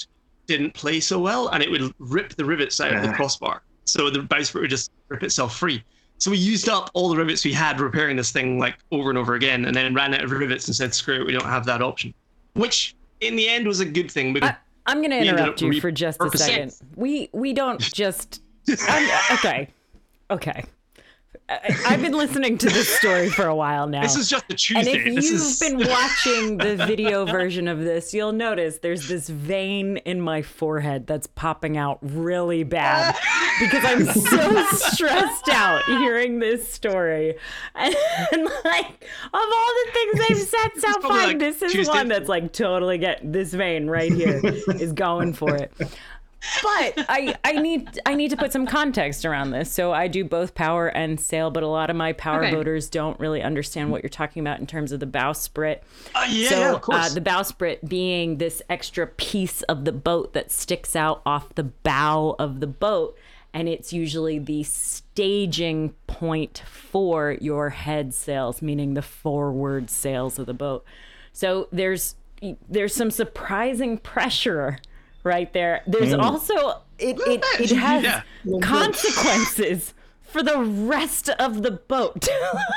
S2: didn't play so well, and it would rip the rivets out of the crossbar. So the bowsprit would just rip itself free. So we used up all the rivets we had repairing this thing like over and over again, and then ran out of rivets and said, screw it, we don't have that option. Which in the end was a good thing. Because
S1: I, I'm going to interrupt you for just a second. We we don't just... I'm, okay. Okay. I, I've been listening to this story for a while now.
S2: This is just a Tuesday.
S1: And if
S2: this
S1: you've
S2: is...
S1: been watching the video version of this, you'll notice there's this vein in my forehead that's popping out really bad because I'm so stressed out hearing this story. And, and like, of all the things they've said so far, like this is Tuesday. One that's like totally get this vein right here is going for it. But I, I need I need to put some context around this. So I do both power and sail, but a lot of my power okay. boaters don't really understand what you're talking about in terms of the bowsprit.
S2: Uh, yeah,
S1: so,
S2: yeah, of course.
S1: Uh, the bowsprit being this extra piece of the boat that sticks out off the bow of the boat, and it's usually the staging point for your head sails, meaning the forward sails of the boat. So there's there's some surprising pressure right there. There's mm. also it it, it has yeah. consequences for the rest of the boat,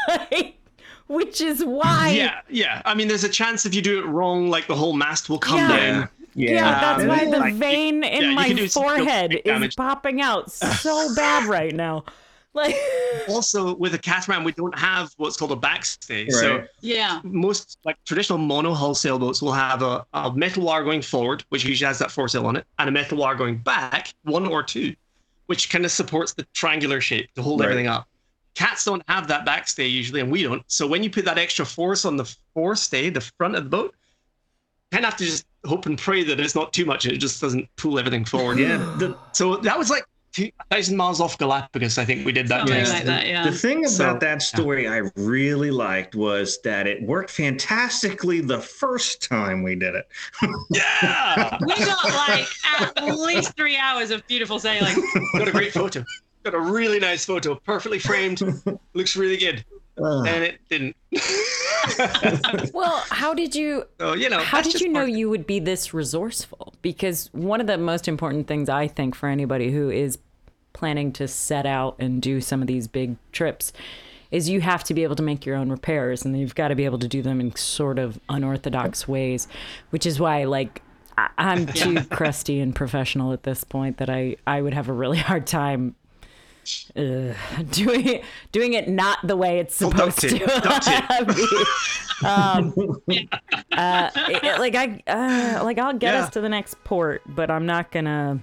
S1: which is why.
S2: Yeah, yeah. I mean, there's a chance if you do it wrong, like the whole mast will come
S1: yeah.
S2: down.
S1: Yeah, yeah that's why the like, vein in yeah, my forehead is popping out so bad right now. Like
S2: also with a catamaran, we don't have what's called a backstay. Right. So
S4: yeah,
S2: most like traditional monohull sailboats will have a, a metal wire going forward, which usually has that foresail on it, and a metal wire going back, one or two, which kind of supports the triangular shape to hold right. everything up. Cats don't have that backstay usually, and we don't. So when you put that extra force on the forestay, the front of the boat, you kind of have to just hope and pray that it's not too much. It just doesn't pull everything forward.
S3: Yeah. The,
S2: so that was like a thousand miles off Galapagos, I think we did that.
S4: Something like that, yeah.
S3: The thing about
S2: so,
S3: that story yeah. I really liked was that it worked fantastically the first time we did it.
S2: Yeah!
S4: We got like at least three hours of beautiful sailing.
S2: Got a great photo. Got a really nice photo, perfectly framed, looks really good. Uh. And it didn't.
S1: Well, how did you,
S2: so, you know,
S1: how did you know you would be this resourceful? Because one of the most important things I think for anybody who is planning to set out and do some of these big trips is you have to be able to make your own repairs, and you've got to be able to do them in sort of unorthodox ways, which is why, like, I- I'm too yeah. crusty and professional at this point that I, I would have a really hard time Uh, doing it, doing it not the way it's supposed to. be. um, uh, it, like I, uh, like I'll get yeah. us to the next port, but I'm not gonna.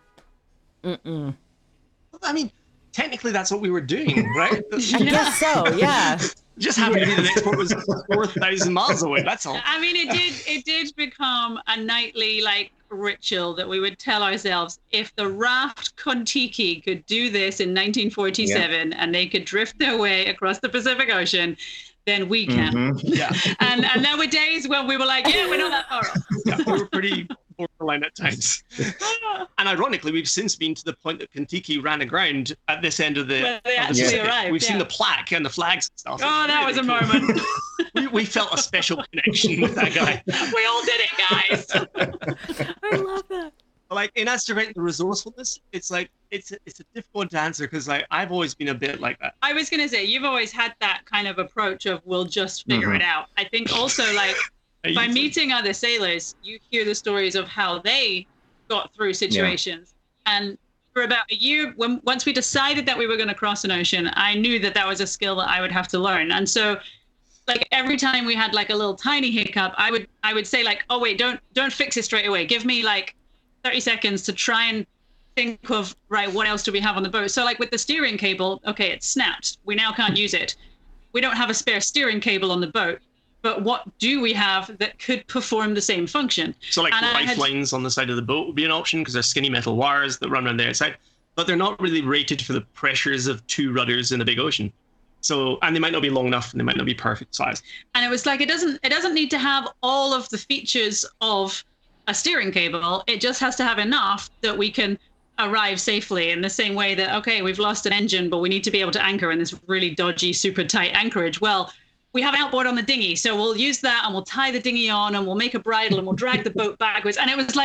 S1: Mm-mm.
S2: I mean, technically, that's what we were doing, right?
S1: I yeah. guess so. Yeah.
S2: Just happened to be the next port was four thousand miles away. That's all.
S4: I mean, it did. It did become a nightly like ritual that we would tell ourselves, if the raft Kon-Tiki could do this in nineteen forty-seven yeah. and they could drift their way across the Pacific Ocean, then we can.
S2: Mm-hmm. Yeah.
S4: And and there were days when we were like, yeah, we're not that far off.
S2: Yeah, we were pretty borderline at times. And ironically, we've since been to the point that Kon-Tiki ran aground at this end of the.
S4: Well, they
S2: of the
S4: actually arrived.
S2: We've
S4: yeah.
S2: seen the plaque and the flags and stuff.
S4: Oh, that
S2: really
S4: was a
S2: cool.
S4: moment.
S2: we, we felt a special connection with that guy.
S4: We all did it, guys.
S1: I love that.
S2: Like in answer to the resourcefulness, it's like it's a, it's a difficult to answer because like I've always been a bit like that.
S4: I was gonna say you've always had that kind of approach of we'll just figure mm-hmm. it out. I think also like by meeting other sailors, you hear the stories of how they got through situations. Yeah. And for about a year, when once we decided that we were going to cross an ocean, I knew that that was a skill that I would have to learn. And so, like every time we had like a little tiny hiccup, I would I would say like, oh wait, don't don't fix it straight away. Give me like thirty seconds to try and think of, right, what else do we have on the boat? So like with the steering cable, okay, it's snapped. We now can't use it. We don't have a spare steering cable on the boat, but what do we have that could perform the same function?
S2: So like
S4: and
S2: lifelines had... on the side of the boat would be an option because they're skinny metal wires that run around the outside, but they're not really rated for the pressures of two rudders in the big ocean. So, and they might not be long enough and they might not be perfect size.
S4: And it was like, it doesn't, it doesn't need to have all of the features of a steering cable. It just has to have enough that we can arrive safely in the same way that, okay, we've lost an engine, but we need to be able to anchor in this really dodgy, super tight anchorage. Well, we have an outboard on the dinghy, so we'll use that and we'll tie the dinghy on and we'll make a bridle and we'll drag the boat backwards. And it was like,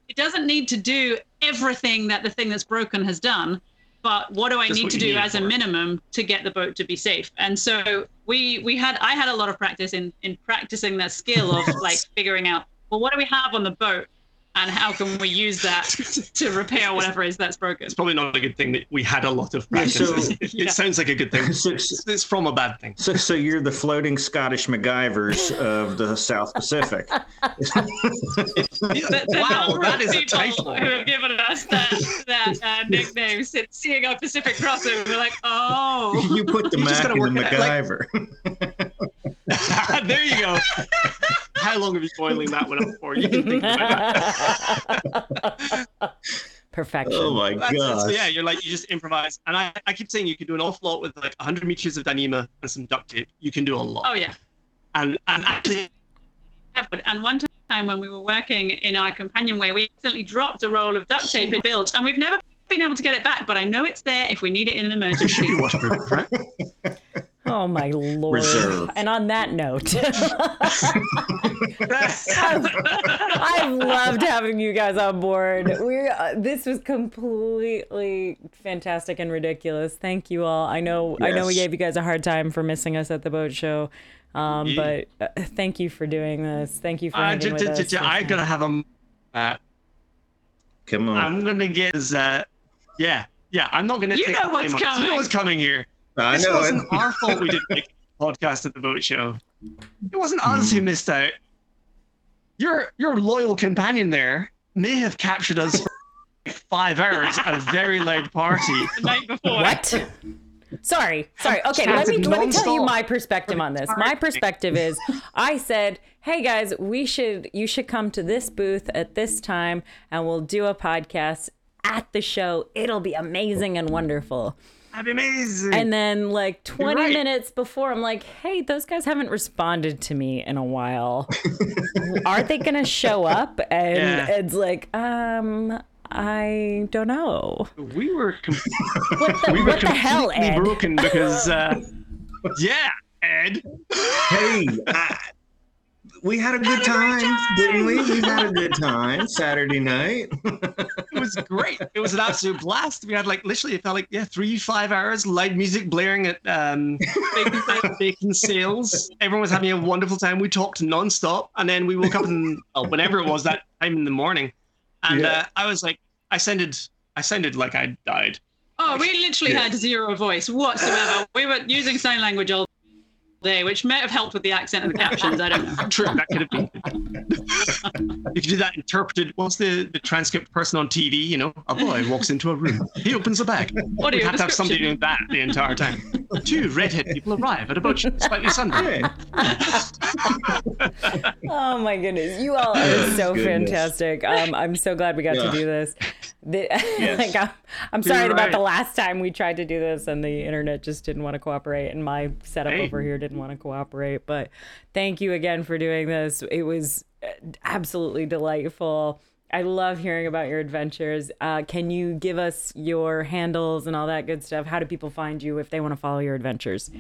S4: it doesn't need to do everything that the thing that's broken has done. But what do I
S2: Just
S4: need
S2: what
S4: to
S2: you
S4: do
S2: need it
S4: as a
S2: for.
S4: minimum to get the boat to be safe? And so we we had I had a lot of practice in in practicing that skill of like figuring out, well, what do we have on the boat, and how can we use that to repair whatever is that's broken?
S2: It's probably not a good thing that we had a lot of practice.
S3: so-
S2: it, it
S4: Yeah.
S2: sounds like a good thing.
S3: So-
S2: It's, it's from a bad thing.
S3: So, so you're the floating Scottish MacGyvers of the South Pacific.
S4: The, the
S2: Wow,
S4: number
S2: that
S4: of
S2: is a
S4: people
S2: title.
S4: who have given us that that uh, nickname since seeing our Pacific crossing, we're like, oh,
S3: You put the
S2: You just
S3: Mac
S2: gotta
S3: in the
S2: work it out, like-
S3: MacGyver.
S2: There you go. How long have you boiling that one up for? You can think about that.
S1: Perfection.
S3: Oh my
S2: That's it. So
S3: god!
S2: yeah, you're like, you just improvise. And I, I keep saying you can do an awful lot with like one hundred meters of Dyneema and some duct tape. You can do a lot.
S4: oh yeah.
S2: And and actually,
S4: But and one time when we were working in our companionway, we accidentally dropped a roll of duct tape in built, and we've never been able to get it back. But I know it's there if we need it in an emergency.
S2: waterproof, right?
S1: Oh my lord.
S3: Reserve.
S1: And on that note, I've, I've loved having you guys on board. We uh, this was completely fantastic and ridiculous. Thank you all. I know I know we
S3: Yes.
S1: gave you guys a hard time for missing us at the boat show. Um,
S2: Yeah.
S1: but uh, thank you for doing this. Thank you for
S2: Uh,
S1: hanging
S2: j-
S1: with
S2: j-
S1: us.
S2: j- j- I gotta have a. Uh,
S3: Come on.
S2: I'm gonna get his. Uh, yeah, yeah. I'm not gonna.
S4: You
S2: take
S4: know what's
S2: time off. You
S4: coming.
S2: know what's coming here.
S3: I
S2: This
S3: know it.
S2: wasn't our fault. We didn't make a podcast at the boat show. It wasn't us who missed out. Your your loyal companion there may have captured us for like five hours at a very loud party.
S4: The night before.
S1: What? Sorry, sorry. Okay, let me
S2: Chatted
S1: let me tell you
S2: nonstop.
S1: my perspective on this. My perspective is, I said, "Hey guys, we should you should come to this booth at this time, and we'll do a podcast at the show. It'll be amazing and wonderful."
S2: That'd be amazing.
S1: And then, like twenty
S2: right.
S1: minutes before, I'm like, "Hey, those guys haven't responded to me in a while. Are they gonna show up?" And
S2: Yeah.
S1: it's like, um. I don't know.
S2: we were com-
S1: What the,
S2: we were
S1: what the hell,
S2: completely
S1: Ed?
S2: broken because uh, yeah, Ed.
S3: Hey, I, we had a good time, didn't we? We had a good time Saturday night.
S2: It was great. It was an absolute blast. We had like literally, it felt like yeah, three five hours, loud music blaring at um, bacon, bacon sales. Everyone was having a wonderful time. We talked nonstop, and then we woke up and well, whenever it was that time in the morning, and
S3: Yeah.
S2: uh, I was like, I sounded, I sounded like I died.
S4: Oh, we literally
S3: Yeah.
S4: had zero voice whatsoever. We were using sign language all day, which may have helped with the accent and the captions. I don't know.
S2: True, that could have been. You could do that interpreted. Once the, the transcript person on T V, you know, a boy walks into a room. He opens a bag.
S4: Audio
S2: We'd have to have somebody
S4: description.
S2: doing that the entire time. Two redhead people arrive at a boat show, slightly sunburned.
S3: Hey,
S1: Oh my goodness, you all are so
S3: Goodness.
S1: fantastic. Um, I'm so glad we got
S3: Yeah.
S1: to do this. The,
S3: Yes.
S1: like, I'm, I'm sorry
S2: You're
S1: about
S2: right.
S1: the last time we tried to do this and the internet just didn't want to cooperate, and my setup
S2: Hey.
S1: over here didn't want to cooperate. But thank you again for doing this. It was uh, absolutely delightful. I love hearing about your adventures. Uh, can you give us your handles and all that good stuff? How do people find you if they want to follow your adventures?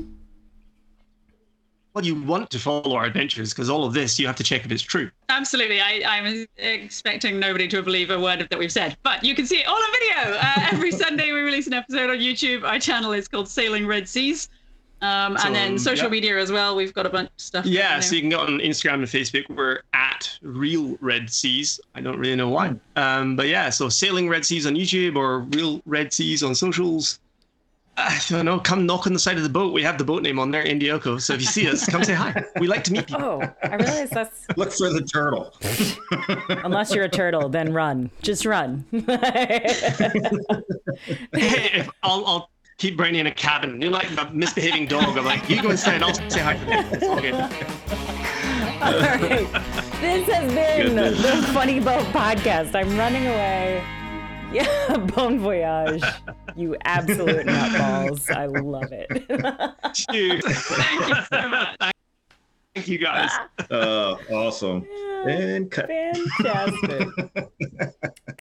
S2: Well, you want to follow our adventures because all of this you have to check if it's true.
S4: Absolutely. I, I'm expecting nobody to believe a word that we've said, but you can see it all on video. Uh, every Sunday we release an episode on YouTube. Our channel is called Sailing Red Seas. Um,
S2: So,
S4: and then social
S2: yeah.
S4: media as well. We've got a bunch of stuff.
S2: Yeah,
S4: there.
S2: so you can go on Instagram and Facebook. We're at Real Red Seas. I don't really know why. Um, but yeah, so Sailing Red Seas on YouTube or Real Red Seas on socials. I don't know. Come knock on the side of the boat. We have the boat name on there, Indioko. So if you see us, come say hi. We like to meet people.
S1: Oh, I realize that's
S3: look for the turtle.
S1: unless you're a turtle, then run. Just run.
S2: Hey, if I'll, I'll keep Brownie in a cabin. You're like a misbehaving dog. I'm like, you go inside. I'll say hi to them. It's all good.
S1: All right. This has been
S3: Goodness.
S1: the Funny Boat Podcast. I'm running away. Yeah, bon voyage. You absolute nutballs. I love it.
S2: Cheers.
S4: Thank you so much.
S2: Thank you guys.
S3: Uh, awesome. And cut.
S1: Fantastic.